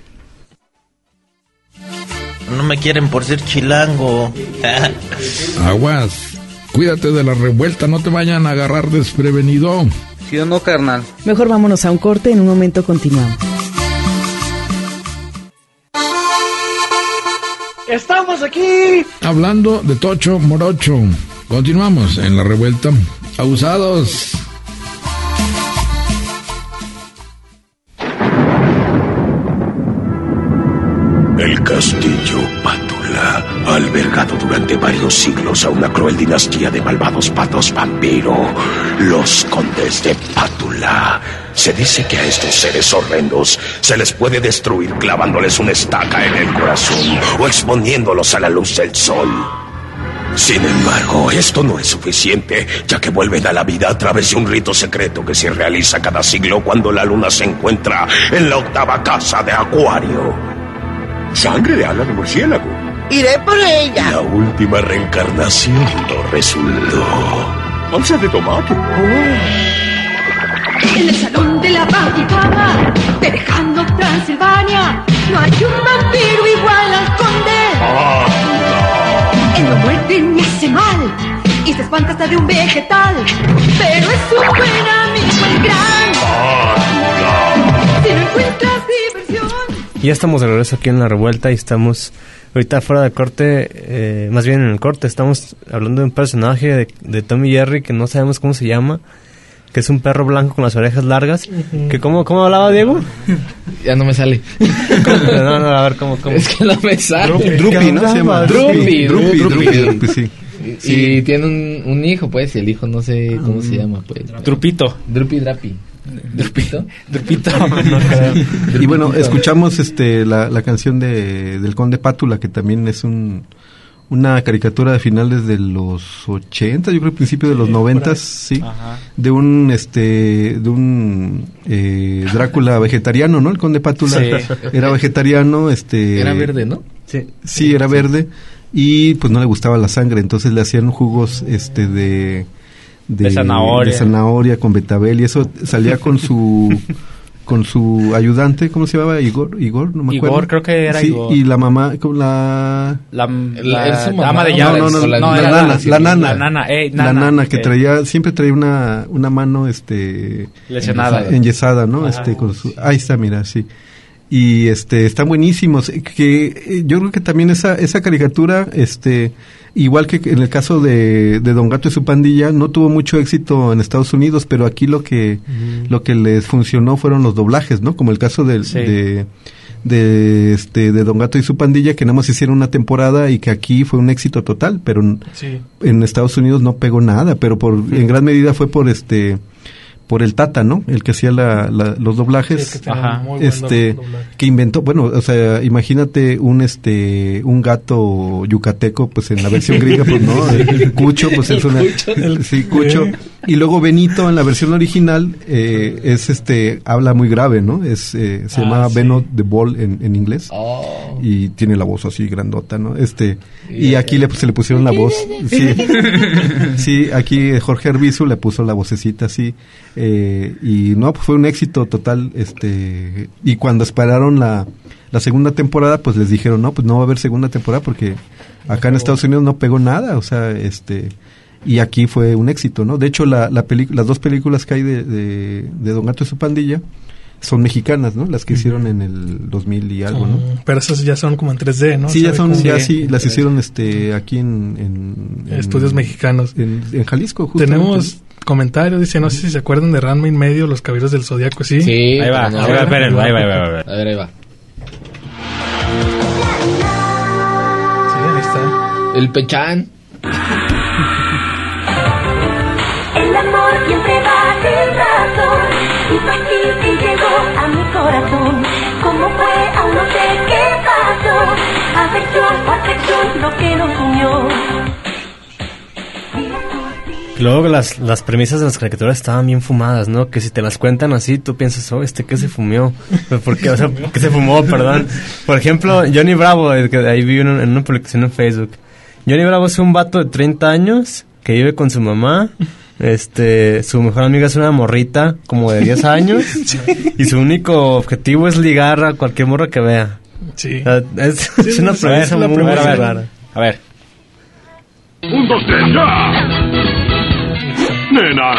No me quieren por ser chilango. Aguas. Cuídate de la revuelta, no te vayan a agarrar desprevenido. ¿Sí o no, carnal? Mejor vámonos a un corte, en un momento continuamos. ¡Estamos aquí! Hablando de Tocho Morocho. Continuamos en la revuelta. Abusados. El castillo Pátula ha albergado durante varios siglos a una cruel dinastía de malvados patos vampiro, los condes de Pátula. Se dice que a estos seres horrendos se les puede destruir clavándoles una estaca en el corazón o exponiéndolos a la luz del sol. Sin embargo, esto no es suficiente, ya que vuelven a la vida a través de un rito secreto que se realiza cada siglo cuando la luna se encuentra en la octava casa de Acuario. Sangre de ala de murciélago. Iré por ella. La última reencarnación lo resultó. Salsa de tomate. En el salón de la Vaticana, de Lejano Transilvania, no hay un vampiro igual al conde. Ah, Él no muerde ni hace mal, y se espanta hasta de un vegetal, pero es un buen amigo el gran. Si no encuentras diversión. Ya estamos de regreso aquí en La Revuelta y estamos ahorita fuera de corte, eh, más bien en el corte, estamos hablando de un personaje de, de Tom y Jerry que no sabemos cómo se llama, que es un perro blanco con las orejas largas. Uh-huh. que ¿cómo, ¿Cómo hablaba, Diego? Ya no me sale. no, no, a ver, ¿cómo? cómo? Es que no me sale. Drupi, ¿no? Se llama Drupi, Drupi, Drupi, Drupi, sí. Y, y tiene un, un hijo, pues, y el hijo no sé cómo se llama, pues. Drupito. Drupi Drapi. ¿Drupito? Drupito. No creo. Y bueno, escuchamos este la, la canción de del Conde Pátula, que también es un una caricatura de finales de los ochenta, yo creo principio de los noventas, sí, ajá, de un este de un eh, Drácula vegetariano, ¿no? El Conde Pátula sí. Era vegetariano, este era verde, ¿no? Sí, sí, era verde y pues no le gustaba la sangre, entonces le hacían jugos este de de, de zanahoria, de zanahoria con betabel y eso salía con su con su ayudante, ¿cómo se llamaba? Igor, Igor, no me Igor, acuerdo. creo que era sí, Igor. Y la mamá, con la... La, la, la dama de llaves. No, no, no, la, no, la, la, nana, sí, la nana. La nana, eh, nana. La nana, que eh. traía, siempre traía una, una mano, este... lesionada. Enyesada, ¿no? Ajá. Este, con su... Ahí está, mira, sí. Y este, están buenísimos. Que eh, yo creo que también esa, esa caricatura, este... Igual que en el caso de, de Don Gato y su pandilla, no tuvo mucho éxito en Estados Unidos, pero aquí lo que mm. lo que les funcionó fueron los doblajes, ¿no? Como el caso del, sí. de de este de Don Gato y su pandilla, que nada más hicieron una temporada y que aquí fue un éxito total, pero sí. en Estados Unidos no pegó nada, pero por sí. en gran medida fue por este por el Tata, ¿no? El que hacía la, la, los doblajes, sí, que Ajá. Muy este, doblaje. que inventó, bueno, o sea, imagínate un este, un gato yucateco, pues en la versión griega, pues no, el Cucho, pues es una, el, sí, Cucho, y luego Benito en la versión original, eh, es este, habla muy grave, ¿no? Es, eh, se ah, llama sí. Beno the Ball en, en inglés, oh. y tiene la voz así grandota, ¿no? Este, y aquí le, pues, se le pusieron la voz, sí, sí, aquí Jorge Arbizu le puso la vocecita así. Eh, y no, pues fue un éxito total, este, y cuando esperaron la, la segunda temporada, pues les dijeron, no, pues no va a haber segunda temporada porque acá en Estados Unidos no pegó nada, o sea, este, y aquí fue un éxito, ¿no? De hecho, la, la peli- las dos películas que hay de, de, de Don Gato y su pandilla son mexicanas, ¿no? Las que hicieron en el dos mil y algo, ¿no? Pero esas ya son como en tres D, ¿no? Sí, ya son, ya sí, las hicieron este aquí en... en, en estudios mexicanos. En, en Jalisco, justamente. Tenemos comentario, dice, no sé si se acuerdan de Ranma y medio, los caballeros del Zodiaco, ¿sí? Sí. Ahí va, no, ahí va, espérenlo, ahí va, ahí va, ahí va. A ver, ahí va. Sí, ahí está. El Pechán. El amor siempre va sin razón, y fue así que llegó a mi corazón. ¿Cómo fue? Aún no sé qué pasó. Afección o atracción, lo que nos unió. Luego las, las premisas de las caricaturas estaban bien fumadas, ¿no? Que si te las cuentan así, tú piensas, oh, este que se fumió. ¿Por qué? O sea, ¿qué se fumó? Perdón. Por ejemplo, Johnny Bravo, el que ahí vi en una publicación en Facebook. Johnny Bravo es un vato de treinta años que vive con su mamá. Este, su mejor amiga es una morrita como de diez años. Y su único objetivo es ligar a cualquier morra que vea. Sí. O sea, es, sí, es una sí, premisa es muy, muy rara. A ver. Un, dos, tres, ya. Nena.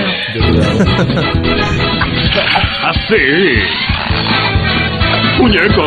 Así. Muñeco.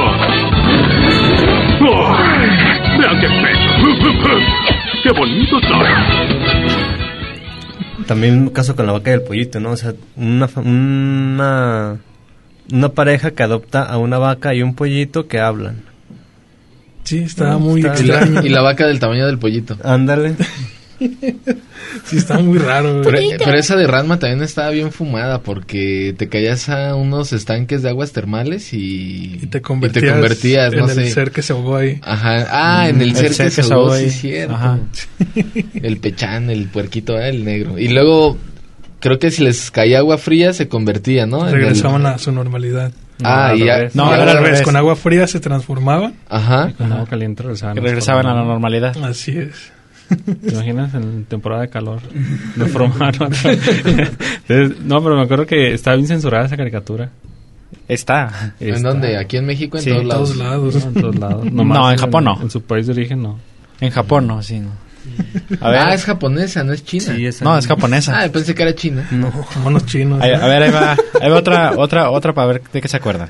Oh, vean qué peso. Qué bonito son. También un caso con la vaca y el pollito, ¿no? O sea, una, una, una pareja que adopta a una vaca y un pollito que hablan. Sí, está muy está... extraño. Y la, y la vaca del tamaño del pollito. Ándale. Sí, está muy raro. Pero, pero esa de Ranma también estaba bien fumada porque te caías a unos estanques de aguas termales y, y te convertías, y te convertías en no el sé. ser que se ahogó ahí. Ajá. Ah, en el, el ser, ser que, que se ahogó, sí, cierto. Ajá. El pechán, el puerquito, ¿eh? El negro. Y luego, creo que si les caía agua fría se convertía, ¿no? Regresaban el... a su normalidad. Ah, no, y ya. No, ya era al revés. Con agua fría se transformaban. Ajá. Y con agua caliente regresaban. Regresaban a la normalidad. Así es. ¿Te imaginas en temporada de calor? De formar. No, pero me acuerdo que estaba bien censurada esa caricatura. Está. ¿En Está. dónde? ¿Aquí en México? En sí, todos lados. Todos lados. No, en todos lados. No, en Japón no. En, en su país de origen no. En Japón no, sí, no. A ver. Ah, es japonesa, no es china. Sí, es no, es japonesa. Ah, pensé que era china. No, monos chinos. Ahí, a ver, ahí va, ahí va otra, otra, otra para ver de qué se acuerdan.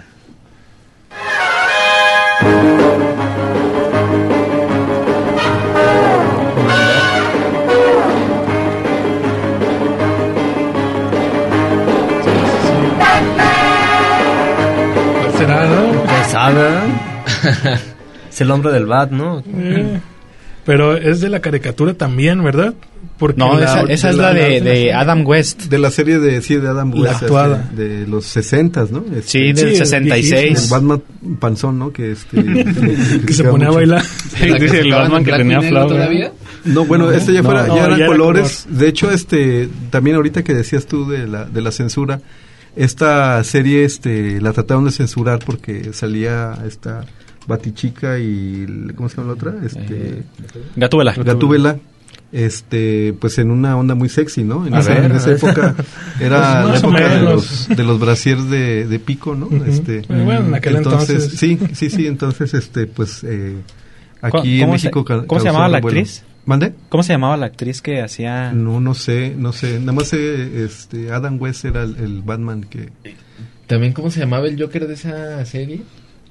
¿Cuál será, no? ¿Quién sabe? Es el hombre del bat, ¿no? Eh, pero es de la caricatura también, ¿verdad? Porque no, la, esa, esa de es la, la de, de, de Adam West. De la serie de, sí, de Adam la West. Actuada. Este, de los sesentas, ¿no? Este, sí, del sí, sesenta y seis. El Batman panzón, ¿no? Que, este, que, que se ponía mucho a bailar. Sí, dice el Batman que tenía flauta. ¿Todavía? No, bueno, no, este ya, fuera, no, ya no, eran ya colores. Era de hecho, este también ahorita que decías tú de la, de la censura, esta serie este la trataron de censurar porque salía esta Batichica y ¿cómo se llama la otra? Este eh, Gatúbela. Gatúbela. Este, pues en una onda muy sexy, ¿no? En, esa, ver, en esa época era pues la época de los, de los brasiers de, de pico, ¿no? Uh-huh. Este, bueno, en aquel entonces, entonces, sí, sí, sí, entonces, este, pues, eh, aquí en México. Se, ¿Cómo se llamaba la actriz? ¿Mande? ¿Cómo se llamaba la actriz que hacía? No, no sé, no sé, nada más sé, este, Adam West era el, el Batman que. ¿También cómo se llamaba el Joker de esa serie?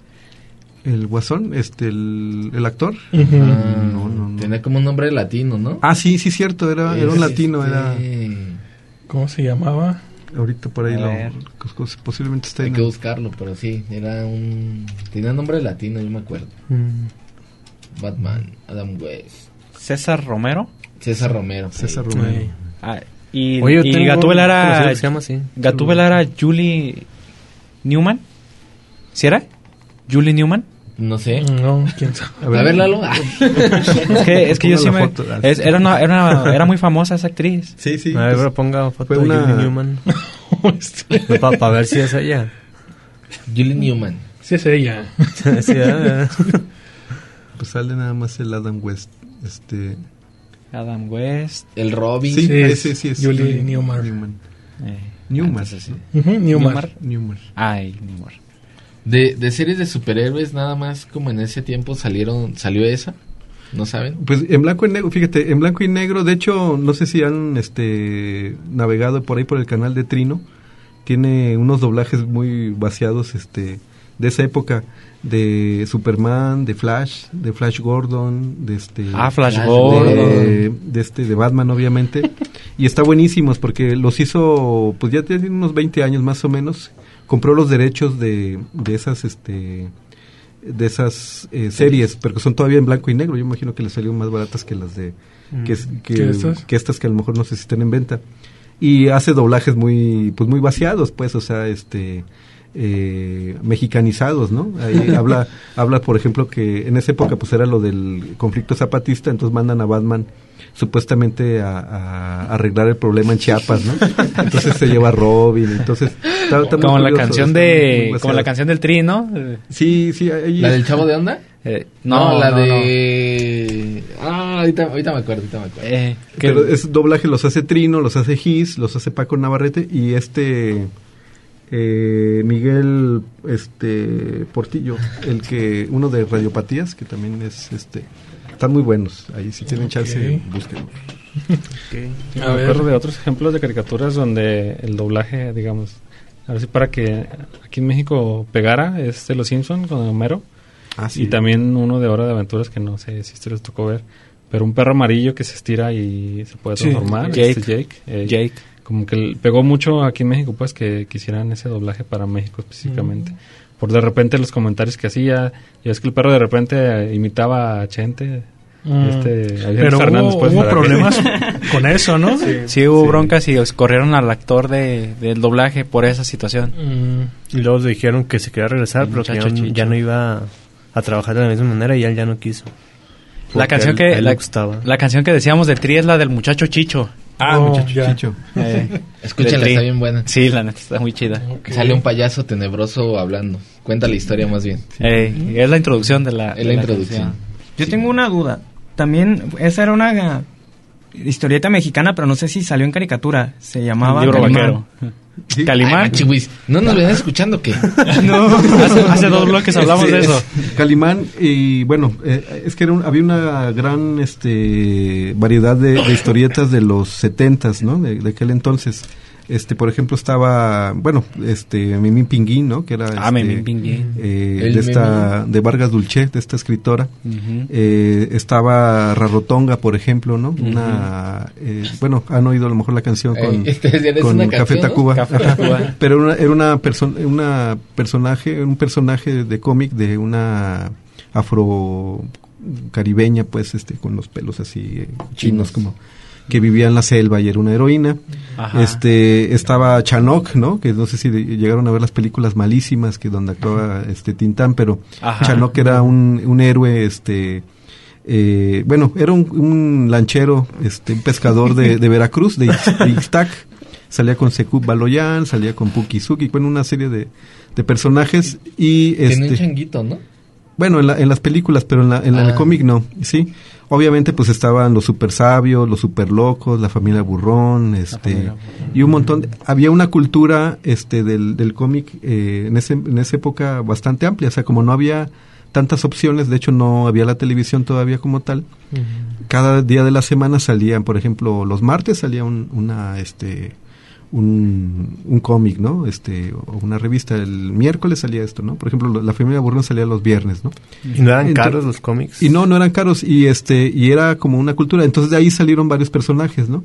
El Guasón, este, el, el actor. Uh-huh. Ah, no, no, no. Tenía como un nombre latino, ¿no? Ah, sí, sí, cierto, era, era un latino, este... era... ¿Cómo se llamaba? Ahorita por ahí lo... Posiblemente está Hay en que el... buscarlo, pero sí, era un... Tenía nombre latino, yo me acuerdo. Mm. Batman, Adam West. ¿César Romero? César Romero. César sí. Romero. Ah, y Oye, y Gatúbela era... Se llama así. Gatúbela era Julie Newman. ¿Sí era? ¿Julie Newman? No sé. No, quién sabe. A ver, A ver Lalo. es que, es que yo sí me... Es, era, una, era, una, era muy famosa esa actriz. Sí, sí. A ver, pues, ponga foto de una... Julie Newman. Para pa ver si es ella. Julie Newman. Sí es ella. sí, uh, pues sale nada más el Adam West. Este... Adam West. El Robin. Sí, sí, es, sí, sí, es Julie Newman. Newman. Eh, Newman. Sí. Uh-huh, Newman. Newman. Ay, Newman. De, de series de superhéroes, nada más como en ese tiempo salieron salió esa, ¿no saben? Pues en blanco y negro, fíjate, en blanco y negro, de hecho, no sé si han este navegado por ahí por el canal de Trino, tiene unos doblajes muy vaciados este de esa época, de Superman, de Flash, de Flash Gordon, de este Ah, Flash, Flash Gordon, de, de este de Batman obviamente, y está buenísimos porque los hizo pues ya tiene unos veinte años más o menos. Compró los derechos de, de esas este de esas eh, series, pero que son todavía en blanco y negro. Yo imagino que les salieron más baratas que las de que, que, ¿Qué estas? que estas que a lo mejor no sé si están en venta. Y hace doblajes muy pues muy vaciados, pues, o sea, este eh, mexicanizados, ¿no? Ahí habla habla por ejemplo que en esa época pues era lo del conflicto zapatista, entonces mandan a Batman supuestamente a, a, a arreglar el problema en Chiapas, ¿no? Entonces se lleva a Robin, entonces está, está como muy la curioso, canción de como la canción del Tri, ¿no? Sí, sí, ahí, ¿La del Chavo de Onda? Eh, no, no, la no, de no. Ah, ahorita, ahorita me acuerdo, ahorita me acuerdo. Eh, Pero es doblaje los hace Trino, los hace Gis, los hace Paco Navarrete y este eh, Miguel este Portillo, el que uno de Radiopatías, que también es este están muy buenos. Ahí si tienen chance, okay. búsquenlo. Okay. Me acuerdo de otros ejemplos de caricaturas donde el doblaje, digamos, a ver si para que aquí en México pegara, es de Los Simpson con Homero. Ah, sí. Y también uno de Hora de Aventuras que no sé si ustedes les tocó ver, pero un perro amarillo que se estira y se puede transformar. Sí, Jake. Este Jake, eh, Jake. Como que pegó mucho aquí en México, pues, que quisieran ese doblaje para México específicamente. Mm. Por de repente los comentarios que hacía, y es que el perro de repente imitaba a Chente, Mm. Este, Ariel Pero Fernández, hubo, pues, hubo para que- problemas con eso, ¿no? Sí, sí hubo broncas y os corrieron al actor de, del doblaje por esa situación. Y luego le dijeron que se quería regresar, El pero que ya, muchacho no- Chicho. ya no iba a trabajar de la misma manera y él ya no quiso. La Porque canción a él- que a él la, le gustaba. la canción que decíamos del Tri es la del muchacho Chicho. Ah, Oh, muchacho ya. Chicho. Eh, Escúchenla, del Tri. está bien buena. Sí, la neta está muy chida. Sale un payaso tenebroso hablando. Cuenta la historia más bien. Eh, es la introducción de la, Es de la la introducción. canción. Yo tengo una duda. También, esa era una historieta mexicana, pero no sé si salió en caricatura. Se llamaba Libro Calimán. vaquero. Calimán. Ay, chihuis, ¿no nos venían escuchando qué? No. hace, hace dos bloques hablamos Este, de eso. Calimán, y bueno, eh, es que era un- había una gran este variedad de, de historietas de los setentas, ¿no? De, de aquel entonces. Este, por ejemplo, estaba, bueno, este, Memín Pinguín, ¿no? Que era, Ah, este, Memín Pinguín. eh, El de esta, Memín. de Vargas Dulce, de esta escritora. Ujú. Eh, estaba Rarotonga, por ejemplo, ¿no? Una, eh, bueno, han oído a lo mejor la canción Eh, con, este, ¿es con una Café canción, no? Tacuba. Café Ajá. Tacuba. Pero una, era una persona, una personaje, un personaje de cómic de una afro caribeña, pues, este, con los pelos así eh, chinos, como que vivía en la selva y era una heroína. Ajá. Este, estaba Chanok, ¿no? Que no sé si de- llegaron a ver las películas malísimas que donde actuaba este Tintán, pero Ajá. Chanok era un, un héroe, este, eh, bueno, era un, un lanchero, este, un pescador de, de Veracruz, de, Ix- de Ixtac. Salía con Secub Baloyan, salía con Pukizuki, bueno, una serie de, de personajes y Tiene un este, changuito, ¿no? bueno, en, la- en las películas, pero en, la, en la- en el Ah. cómic no, sí. Obviamente, pues estaban los super sabios, los super locos, la familia Burrón, este, familia y un montón. de- había una cultura, este, del, del cómic eh, en ese, en esa época bastante amplia. O sea, como no había tantas opciones, de hecho no había la televisión todavía como tal. Cada día de la semana salían, por ejemplo, los martes salía un, una, este, un, un cómic, ¿no? Este, o una revista. El miércoles salía esto, ¿no? Por ejemplo, lo- la familia Burrón salía los viernes, ¿no? ¿Y no eran Entonces- caros los cómics? Y no, no eran caros y este y era como una cultura. Entonces de ahí salieron varios personajes, ¿no?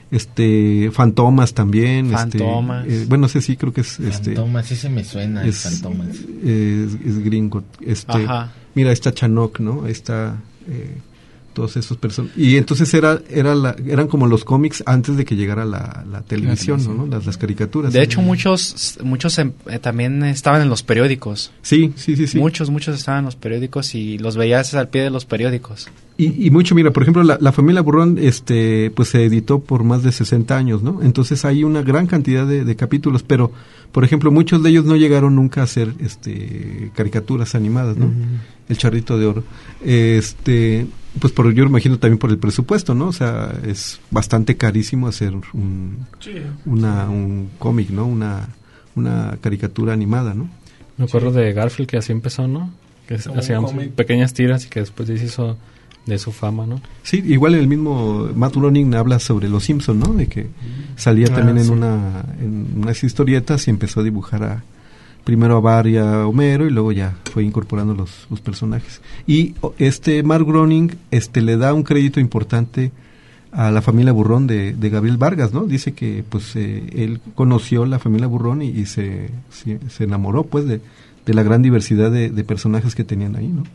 Este Fantomas también, Fantomas. este, eh, bueno, sé sí creo que es este Fantomas, sí se me suena, es, Fantomas. es, es gringo, este, Ajá. mira, está Chanok, ¿no? Está eh, todos esos personas y entonces era era la, eran como los cómics antes de que llegara la, la televisión, ¿no? Las, las caricaturas. De hecho, muchos muchos em- eh, también estaban en los periódicos. Sí, sí, sí, sí. Muchos, muchos estaban en los periódicos y los veías al pie de los periódicos. Y, y mucho, mira, por ejemplo, la, la familia Burrón, este, pues se editó por más de sesenta años, ¿no? Entonces hay una gran cantidad de, de capítulos, pero, por ejemplo, muchos de ellos no llegaron nunca a hacer, este, caricaturas animadas, ¿no? Ujú. El Charrito de Oro. Este, pues por, yo imagino también por el presupuesto, ¿no? O sea, es bastante carísimo hacer un, una, un cómic, ¿no? Una, una caricatura animada, ¿no? Me acuerdo de Garfield que así empezó, ¿no? Que Como un hacían cómic. pequeñas tiras y que después se hizo de su fama, ¿no? Sí, igual el mismo Matt Groening habla sobre los Simpson, ¿no? De que salía Ah, también en sí. una en unas historietas y empezó a dibujar a primero a Bart y a Homero y luego ya fue incorporando los, los personajes. Y o, este Matt Groening este le da un crédito importante a la familia Burrón de, de Gabriel Vargas, ¿no? Dice que pues eh, él conoció la familia Burrón y, y se, se se enamoró pues de, de la gran diversidad de, de personajes que tenían ahí, ¿no?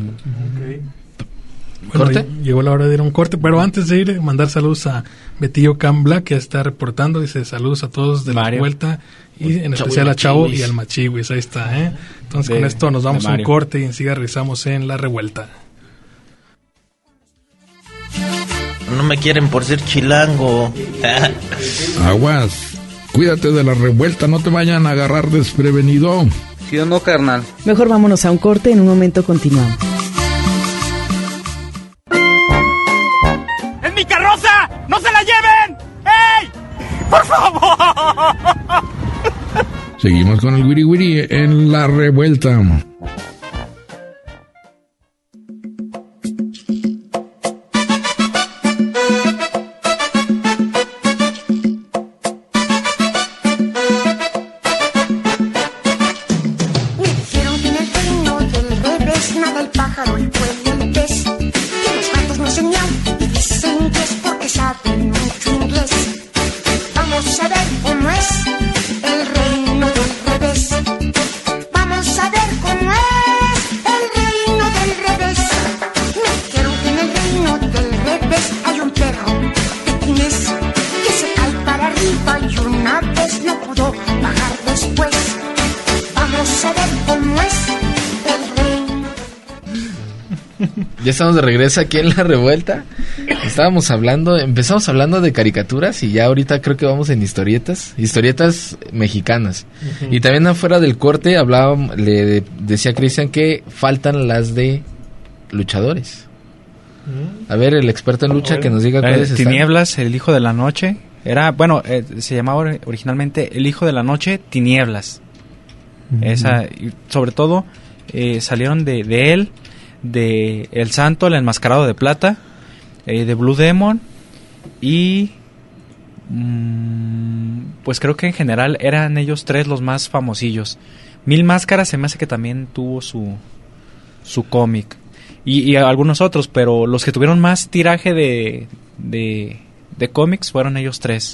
Bueno, ¿Corte? ll- llegó la hora de ir a un corte, pero antes de ir, mandar saludos a Betillo Cambla, que está reportando. Dice saludos a todos de Mario. la vuelta y en Chavo y especial a Chavo Machihuis. y al Machihuis. Ahí está, ¿eh? Entonces, De- con esto nos vamos de a un Mario. corte y enseguida regresamos en La Revuelta. No me quieren por ser chilango. Aguas. Cuídate de la revuelta, no te vayan a agarrar desprevenido. ¿Sí o no, carnal? Mejor vámonos a un corte, en un momento continuamos. ¡Es mi carroza! ¡No se la lleven! ¡Ey! ¡Por favor! Seguimos con el Wiri Wiri en la revuelta. Me dijeron que en el reino del revés nada el pájaro y vuela el pez. Que los gatos no enseñan y dicen que es porque saben mucho inglés. Vamos a ver cómo es el reino del revés. Vamos a ver cómo Ya estamos de regreso aquí en La Revuelta. Estábamos hablando, empezamos hablando de caricaturas y ya ahorita creo que vamos en historietas, historietas mexicanas. Uh-huh. Y también afuera del corte hablaba, le decía a Cristian que faltan las de luchadores. Uh-huh. A ver, el experto en lucha que nos diga cuáles eh, están. Tinieblas, el hijo de la noche. Era, bueno, eh, se llamaba originalmente El hijo de la noche, Tinieblas. Uh-huh. Esa, y sobre todo, eh, salieron de, de él, de El Santo, el enmascarado de plata, eh, de Blue Demon y mmm, pues creo que en general eran ellos tres los más famosillos. Mil Máscaras se me hace que también tuvo su su cómic y, y algunos otros, pero los que tuvieron más tiraje de de, de cómics fueron ellos tres.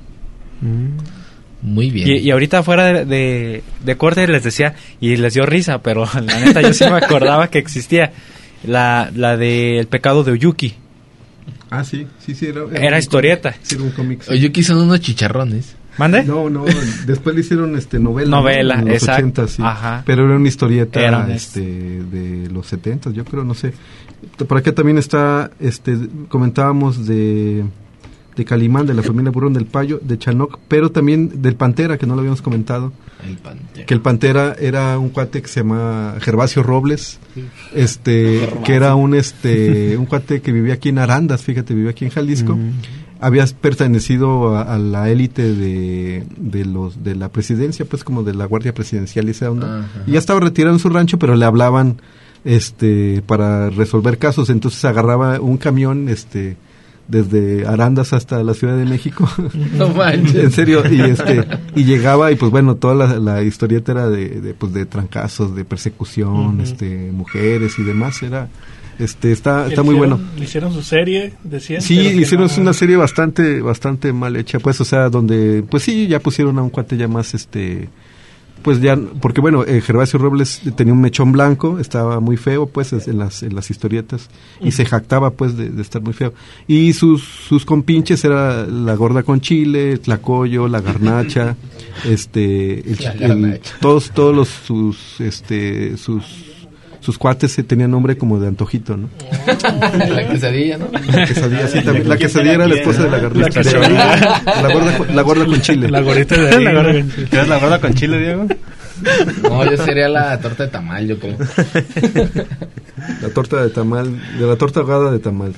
Muy bien. Y, y ahorita fuera de, de, de corte les decía, y les dio risa, pero la neta yo sí me acordaba que existía la, la de El pecado de Oyuki. Ah, sí, sí, sí. Era, era, era historieta. Sí, era un cómic. Sí. Oyuki son unos chicharrones. ¿Mande? No, no, después le hicieron este novela. Novela, ¿no? En los exacto. ochenta, sí. Ajá. Pero era una historieta era este, de los setenta, yo creo, no sé. Por acá también está, este, comentábamos de... de Calimán, de la familia Burrón del Payo, de Chanoc, pero también del Pantera, que no lo habíamos comentado. El Pantera. Que el Pantera era un cuate que se llama Gervasio Robles, este, Gervasio. Que era un este un cuate que vivía aquí en Arandas, fíjate, vivía aquí en Jalisco. Mm. Había pertenecido a, a la élite de, de los de la presidencia, pues como de la Guardia Presidencial y esa onda. Ajá. Y ya estaba retirado en su rancho, pero le hablaban este para resolver casos, entonces agarraba un camión este desde Arandas hasta la Ciudad de México. No manches. En serio, y este y llegaba y pues bueno, toda la, la historieta era de, de pues de trancazos, de persecución, uh-huh. este mujeres y demás, era este está está muy bueno. Le hicieron su serie, decían. Sí, hicieron no... una serie bastante bastante mal hecha, pues, o sea, donde pues sí, ya pusieron a un cuate ya más este pues ya, porque bueno, eh, Gervasio Robles tenía un mechón blanco, estaba muy feo, pues, en las en las historietas, y uh-huh. se jactaba, pues, de, de estar muy feo. Y sus sus compinches era la gorda con chile, el tlacoyo, la garnacha, este, el, la garnacha. El, todos todos los sus este sus sus cuates se tenían nombre como de antojito, ¿no? La quesadilla, ¿no? La quesadilla, sí, también. La quesadilla era la esposa de la garnacha. La, la, gorda, la gorda con chile. La gorita de ahí. La gorda, ¿eres la gorda con chile, Diego? No, yo sería la torta de tamal, yo creo. La torta de tamal, de la torta ahogada de tamal.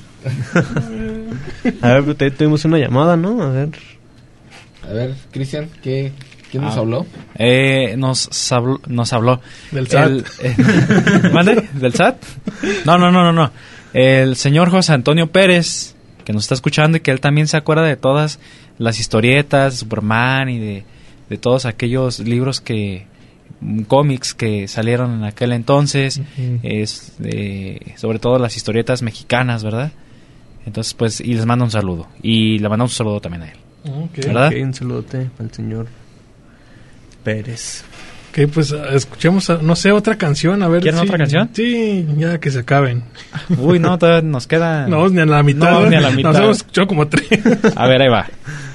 A ver, te, tuvimos una llamada, ¿no? A ver. A ver, Cristian, ¿qué... ¿Quién nos ah, habló? Eh, nos, habló, nos habló. ¿Del S A T? El, eh, ¿Mande? ¿Del S A T? No, no, no, no, no. El señor José Antonio Pérez, que nos está escuchando y que él también se acuerda de todas las historietas de Superman y de, de todos aquellos libros que... cómics que salieron en aquel entonces, uh-huh. es, eh, sobre todo las historietas mexicanas, ¿verdad? Entonces, pues, y les mando un saludo. Y le mandamos un saludo también a él. Okay. ¿Verdad? Okay, un saludote al señor Pérez. Ok, pues escuchemos, no sé, otra canción, a ver. ¿Quieren si, otra canción? Sí, ya que se acaben. Uy, no, todavía nos queda... No, ni a la mitad. No, ni a la mitad. Nos hemos escuchado como tres. A ver, ahí va.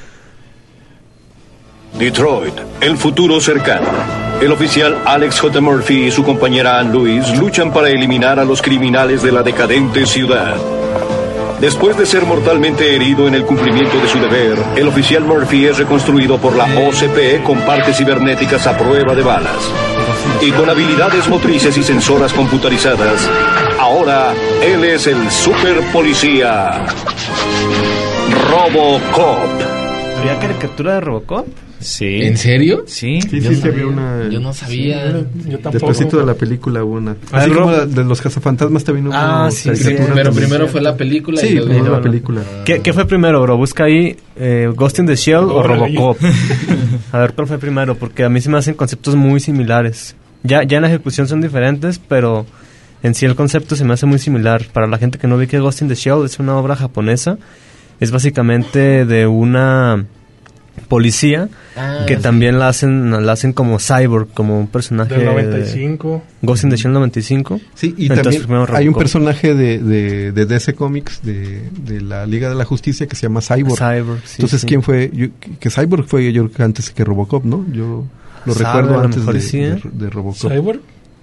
Detroit, el futuro cercano. El oficial Alex J. Murphy y su compañera Ann Lewis luchan para eliminar a los criminales de la decadente ciudad. Después de ser mortalmente herido en el cumplimiento de su deber, el oficial Murphy es reconstruido por la O C P con partes cibernéticas a prueba de balas. Y con habilidades motrices y sensoras computarizadas, ahora él es el super policía Robocop. ¿Había caricatura de Robocop? Sí. ¿En serio? Sí. Sí, yo sí, no se vio una... Yo no sabía. Sí, yo tampoco. Despuésito de la película hubo una... Ah, Así bro. como la de los cazafantasmas también hubo Ah, una sí, caricatura. Sí, pero también. primero fue la película. Sí, y luego... primero la película. ¿Qué, ¿Qué fue primero, bro? Busca ahí eh, Ghost in the Shell o Robocop. A ver cuál fue primero, porque a mí se me hacen conceptos muy similares. Ya, ya en la ejecución son diferentes, pero en sí el concepto se me hace muy similar. Para la gente que no ve que Ghost in the Shell es una obra japonesa, es básicamente de una... policía ah, que sí. también la hacen la hacen como cyborg, como un personaje del noventa y cinco. De Ghost in the Shell noventa y cinco. Sí, y entonces, también hay un personaje de, de, de D C Comics de, de la Liga de la Justicia que se llama Cyborg. Cyborg sí, entonces, sí. ¿quién fue? Yo, que Cyborg fue yo creo que antes que Robocop, ¿no? Yo lo Sabe, recuerdo a lo antes mejor de, sí, ¿eh? de, de Robocop. ¿Cyborg?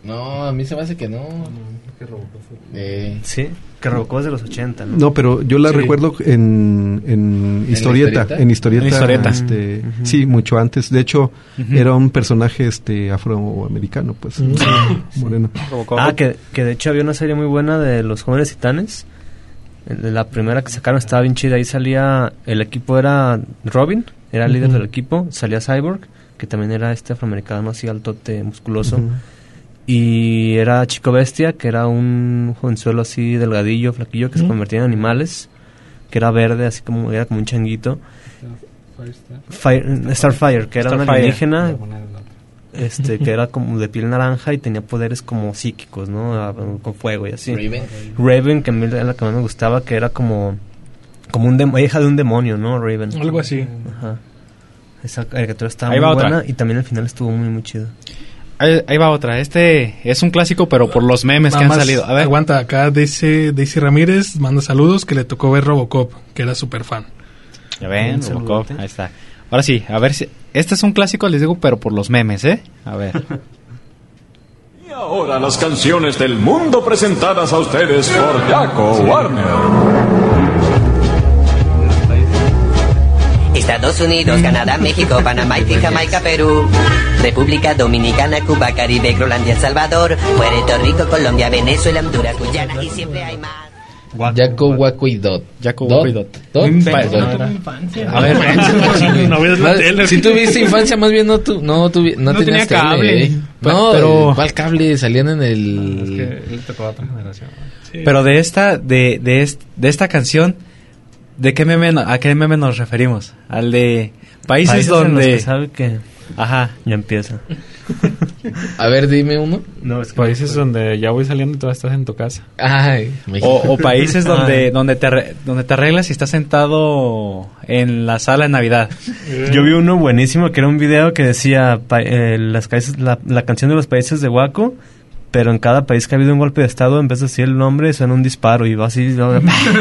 No, a mí se me hace que no. Eh. Sí, que Robocop es de los ochenta, ¿no? No, pero yo la Sí. recuerdo en, en, ¿En historieta, historieta? en historieta, En historieta. este, Ujú. sí, mucho antes. De hecho, Ujú. era un personaje este afroamericano, pues, moreno. Ah, que, que de hecho había una serie muy buena de los Jóvenes Titanes. El- La primera que sacaron estaba bien chida. Ahí salía, el equipo era Robin, era el líder Ujú. del equipo. Salía Cyborg, que también era este afroamericano así altote, musculoso. Ujú. Y era Chico Bestia, que era un jovenzuelo así delgadillo, flaquillo, que se Ujú. convertía en animales. Que era verde, así como, era como un changuito. Fire, Starfire, que era un Starfire. alienígena, este, que era como de piel naranja y tenía poderes como psíquicos, ¿no? Ah, con fuego y así. Raven. Raven, que a mí era la que más me gustaba, que era como, como un dem- hija de un demonio, ¿no? Raven. Algo así. Ajá. Esa caricatura estaba Ahí muy va otra. buena y también el final estuvo muy, muy chido. Ahí, ahí va otra. Este es un clásico, pero por los memes Nada que han más, salido. A ver. Aguanta, acá dice Daisy Ramírez, manda saludos, que le tocó ver Robocop, que era súper fan. Ya ven, Un Robocop. saludote. Ahí está. Ahora sí, a ver si... Este es un clásico, les digo, pero por los memes, ¿eh? A ver. Y ahora las canciones del mundo presentadas a ustedes por Jaco Warner. Estados Unidos, Canadá, México, Panamá, Haití, Jamaica, Perú, República Dominicana, Cuba, Caribe, Groenlandia, El Salvador, Puerto Rico, Colombia, Venezuela, Honduras, Guyana y siempre hay más. Jaco, Waco y Dot. Jaco, Dot. Waco y Dot. Dot. No Pa- inventes, Dot. no era. infancia. A ver, no ves la Más- tele. Si tuviste infancia, más bien no tu, no, tuvi- no, No tenías tenía cable. tele, ¿eh? Pe- No, pero- ¿cuál cable? Salían en el... Él tocó a otra generación. Pero de esta, de, de, est- de esta canción, ¿de qué meme, no- a qué meme nos referimos? Al de países, Países en los donde... que sabe que Ajá. ya empieza. A ver, dime uno. No, es que Países donde ya voy saliendo y tú estás en tu casa. Ay, O, o países donde, Ay. donde, te arre- donde te arreglas y estás sentado en la sala de Navidad. Yo vi uno buenísimo que era un video que decía pa- eh, las calles- la, la canción de los países de Waco, pero en cada país que ha habido un golpe de estado, en vez de decir el nombre, suena un disparo y va así. ¿no?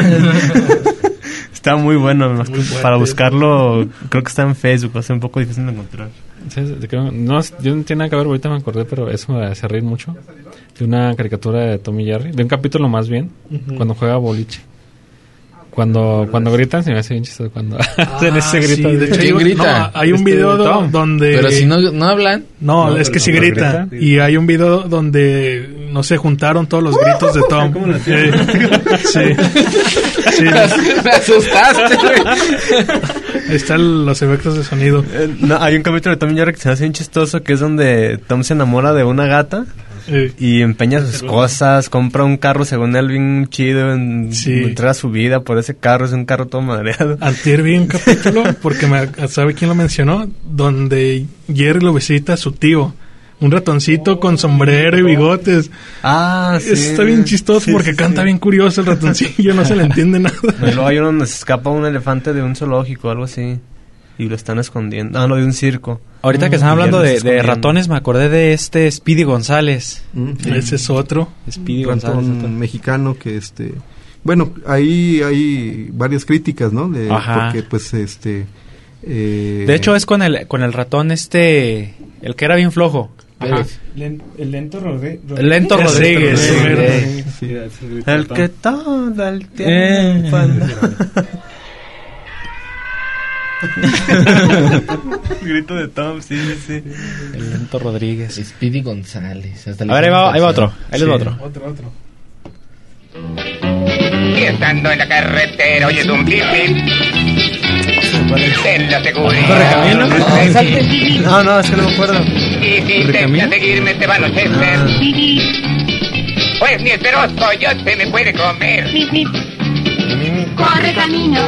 Está muy bueno. Muy Para fuerte. buscarlo, creo que está en Facebook, va a ser un poco difícil de encontrar. Sí, sí, creo- no, yo no tiene nada que ver, ahorita me acordé, pero eso me hace reír mucho. De una caricatura de Tom y Jerry, de un capítulo más bien, Ujú. cuando juega boliche. Cuando, cuando gritan, se me hace bien chistoso cuando hacen ese sí, grito. de hecho, hay un- no, hay un Este, video do- Tom. donde... Pero si no, no hablan... No, No, es que pero sí no, grita. grita. Y hay un video donde, no sé, juntaron todos los gritos de Tom. Eh, sí. Sí. Me asustaste, Ahí están los efectos de sonido. Eh, no, hay un capítulo de Tom y Jerry que se me hace bien chistoso, que es donde Tom se enamora de una gata y empeña sus cosas, compra un carro según él bien chido, en, Sí. entrega su vida por ese carro, es un carro todo madreado. Antier vi un capítulo, porque me, ¿sabe quién lo mencionó? Donde Jerry lo visita a su tío. Un ratoncito con sombrero y bigotes. Ah, sí. Está bien chistoso Sí, porque sí, canta sí. bien curioso el ratoncillo, no se le entiende nada. Y luego hay uno donde se escapa un elefante de un zoológico o algo así. Y lo están escondiendo. Ah, no, de un circo. Ahorita que Mm. están Y hablando ya lo de, está de escondiendo. ratones, me acordé de este Speedy González. Ese es otro. Speedy Un ratón González. otro. mexicano que este bueno, ahí hay varias críticas, ¿no? De, Ajá. porque pues este eh, De hecho es con el con el ratón este, el que era bien flojo. Ajá. Len- el lento Rodríguez. El lento Rodríguez. Sí, sí. sí. El que todo el tiempo anda. Grito de Tom, sí, sí. El lento Rodríguez. Speedy González. Hasta A ver, ahí va, ahí va otro. Ahí les va Sí. otro. Otro, otro. Y estando en la carretera oyes un pip pip. En la seguridad. ¿Correcamino? No, no, es que no me acuerdo. Y si intentas seguirme te van a Chester. Pues ni esperoso yo se me puede comer. Corre camino.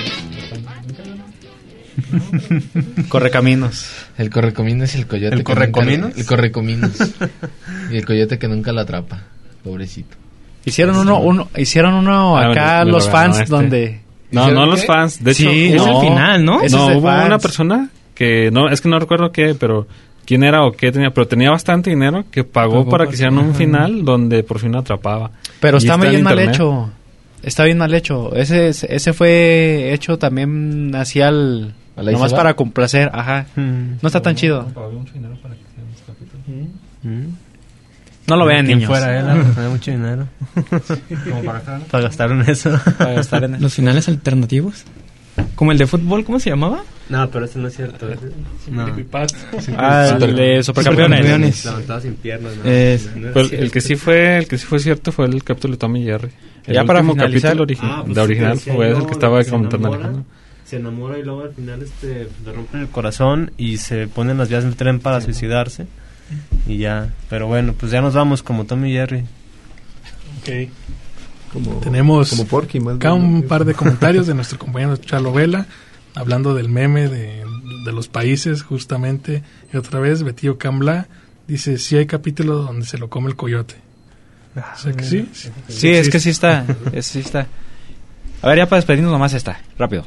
Correcaminos. El correcomino es el coyote. ¿El que nunca- correcominos? El correcominos. Y el coyote que nunca lo atrapa. Pobrecito. Hicieron uno, uno, hicieron uno Ah, acá me lo los regaló fans este. donde... No, ¿Hicieron no qué? los fans. De Sí, hecho, es no, el final, ¿no? Ese No, es de hubo fans. una persona que no, es que no recuerdo qué, pero quién era o qué tenía, pero tenía bastante dinero que pagó, Pagó para por- que hicieran un Ajá. final donde por fin atrapaba. Pero Y está en bien mal internet. hecho. Está bien mal hecho. Ese ese fue hecho también hacia el... ¿A la Nomás Isabel? para complacer, ajá. Mm. No está tan chido. Pagó mucho dinero para que hicieran este capítulo. Mm. No lo vean, Quien niños. fuera él, ¿no? Tenía mucho dinero. ¿Como para gastar? Para gastar en eso. Para gastar en eso. Los finales alternativos. Como el de fútbol, ¿cómo se llamaba? No, pero eso no es cierto. No. Ah, el de Supercampeones. Levantadas sin piernas. ¿no? Es- No es Pues cierto. el que sí fue, el que sí fue cierto fue el capítulo de Tom y Jerry. El Ya para último finalizar- capítulo origi- Ah, pues de sí, original decía fue yo, ese que estaba se comentando enamora, Alejandro. Se enamora y luego al final este le rompen el corazón y se ponen las vías del tren para suicidarse. Y ya, pero bueno, pues ya nos vamos como Tom y Jerry. Ok. Como, Tenemos como Porky, más acá bien, un ¿no? par de comentarios de nuestro compañero Chalo Vela, hablando del meme de, de los países, justamente. Y otra vez, Betío Cambla dice: sí hay capítulos donde se lo come el coyote. O sea que sí. Sí, Sí, es que sí está. Es, sí está. A ver, ya para despedirnos nomás está. Rápido.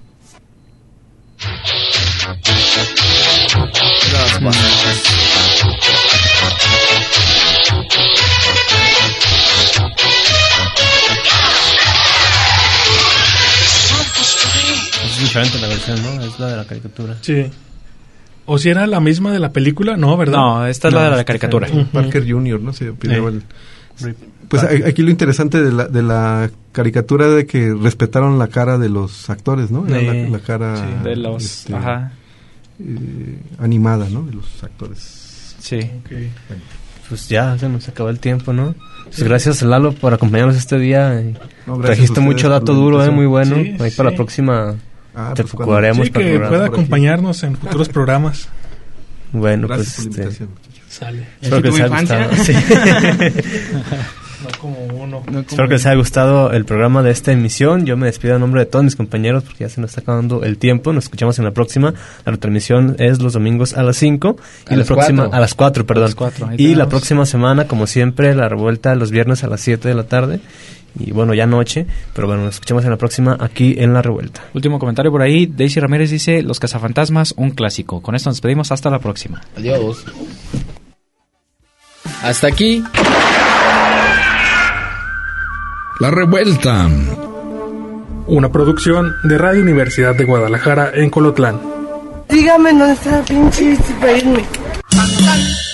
Es diferente la versión, ¿no? Es la de la caricatura. Sí. ¿O si era la misma de la película? No, ¿verdad? No, esta es la de la caricatura. Parker junior, ¿no? Se pidió Sí. el... Pues a- aquí lo interesante de la, de la caricatura es de que respetaron la cara de los actores, ¿no? Era Sí. la, la cara Sí, de los- este, ajá. eh, animada, ¿no? De los actores. Sí. Pues ya, se nos acabó el tiempo, ¿no? Pues gracias, Lalo, por acompañarnos este día. Y No, gracias a trajiste ustedes mucho por dato la duro, ¿eh? invitación. Muy bueno. Sí, Ahí sí. para la próxima Ah, te pues cuando- ocuparemos Sí, para el que programa. pueda por aquí. acompañarnos en futuros programas. Bueno, Gracias pues por la este, invitación, muchachos. Sale. espero que les haya infancia? gustado. Sí. No como uno. Espero que les haya gustado el programa de esta emisión. Yo me despido en nombre de todos mis compañeros porque ya se nos está acabando el tiempo. Nos escuchamos en la próxima. La retransmisión es los domingos a las cinco. A Y la las próxima cuatro. a las cuatro, perdón. A las cuatro, ahí Y la tenemos. próxima semana, como siempre, la revuelta los viernes a las siete de la tarde. Y bueno, ya noche. Pero bueno, nos escuchamos en la próxima aquí en La Revuelta. Último comentario por ahí. Daisy Ramírez dice: Los cazafantasmas, un clásico. Con esto nos despedimos. Hasta la próxima. Adiós. Hasta aquí. La Revuelta. Una producción de Radio Universidad de Guadalajara en Colotlán. Dígame, no está pinche para irme.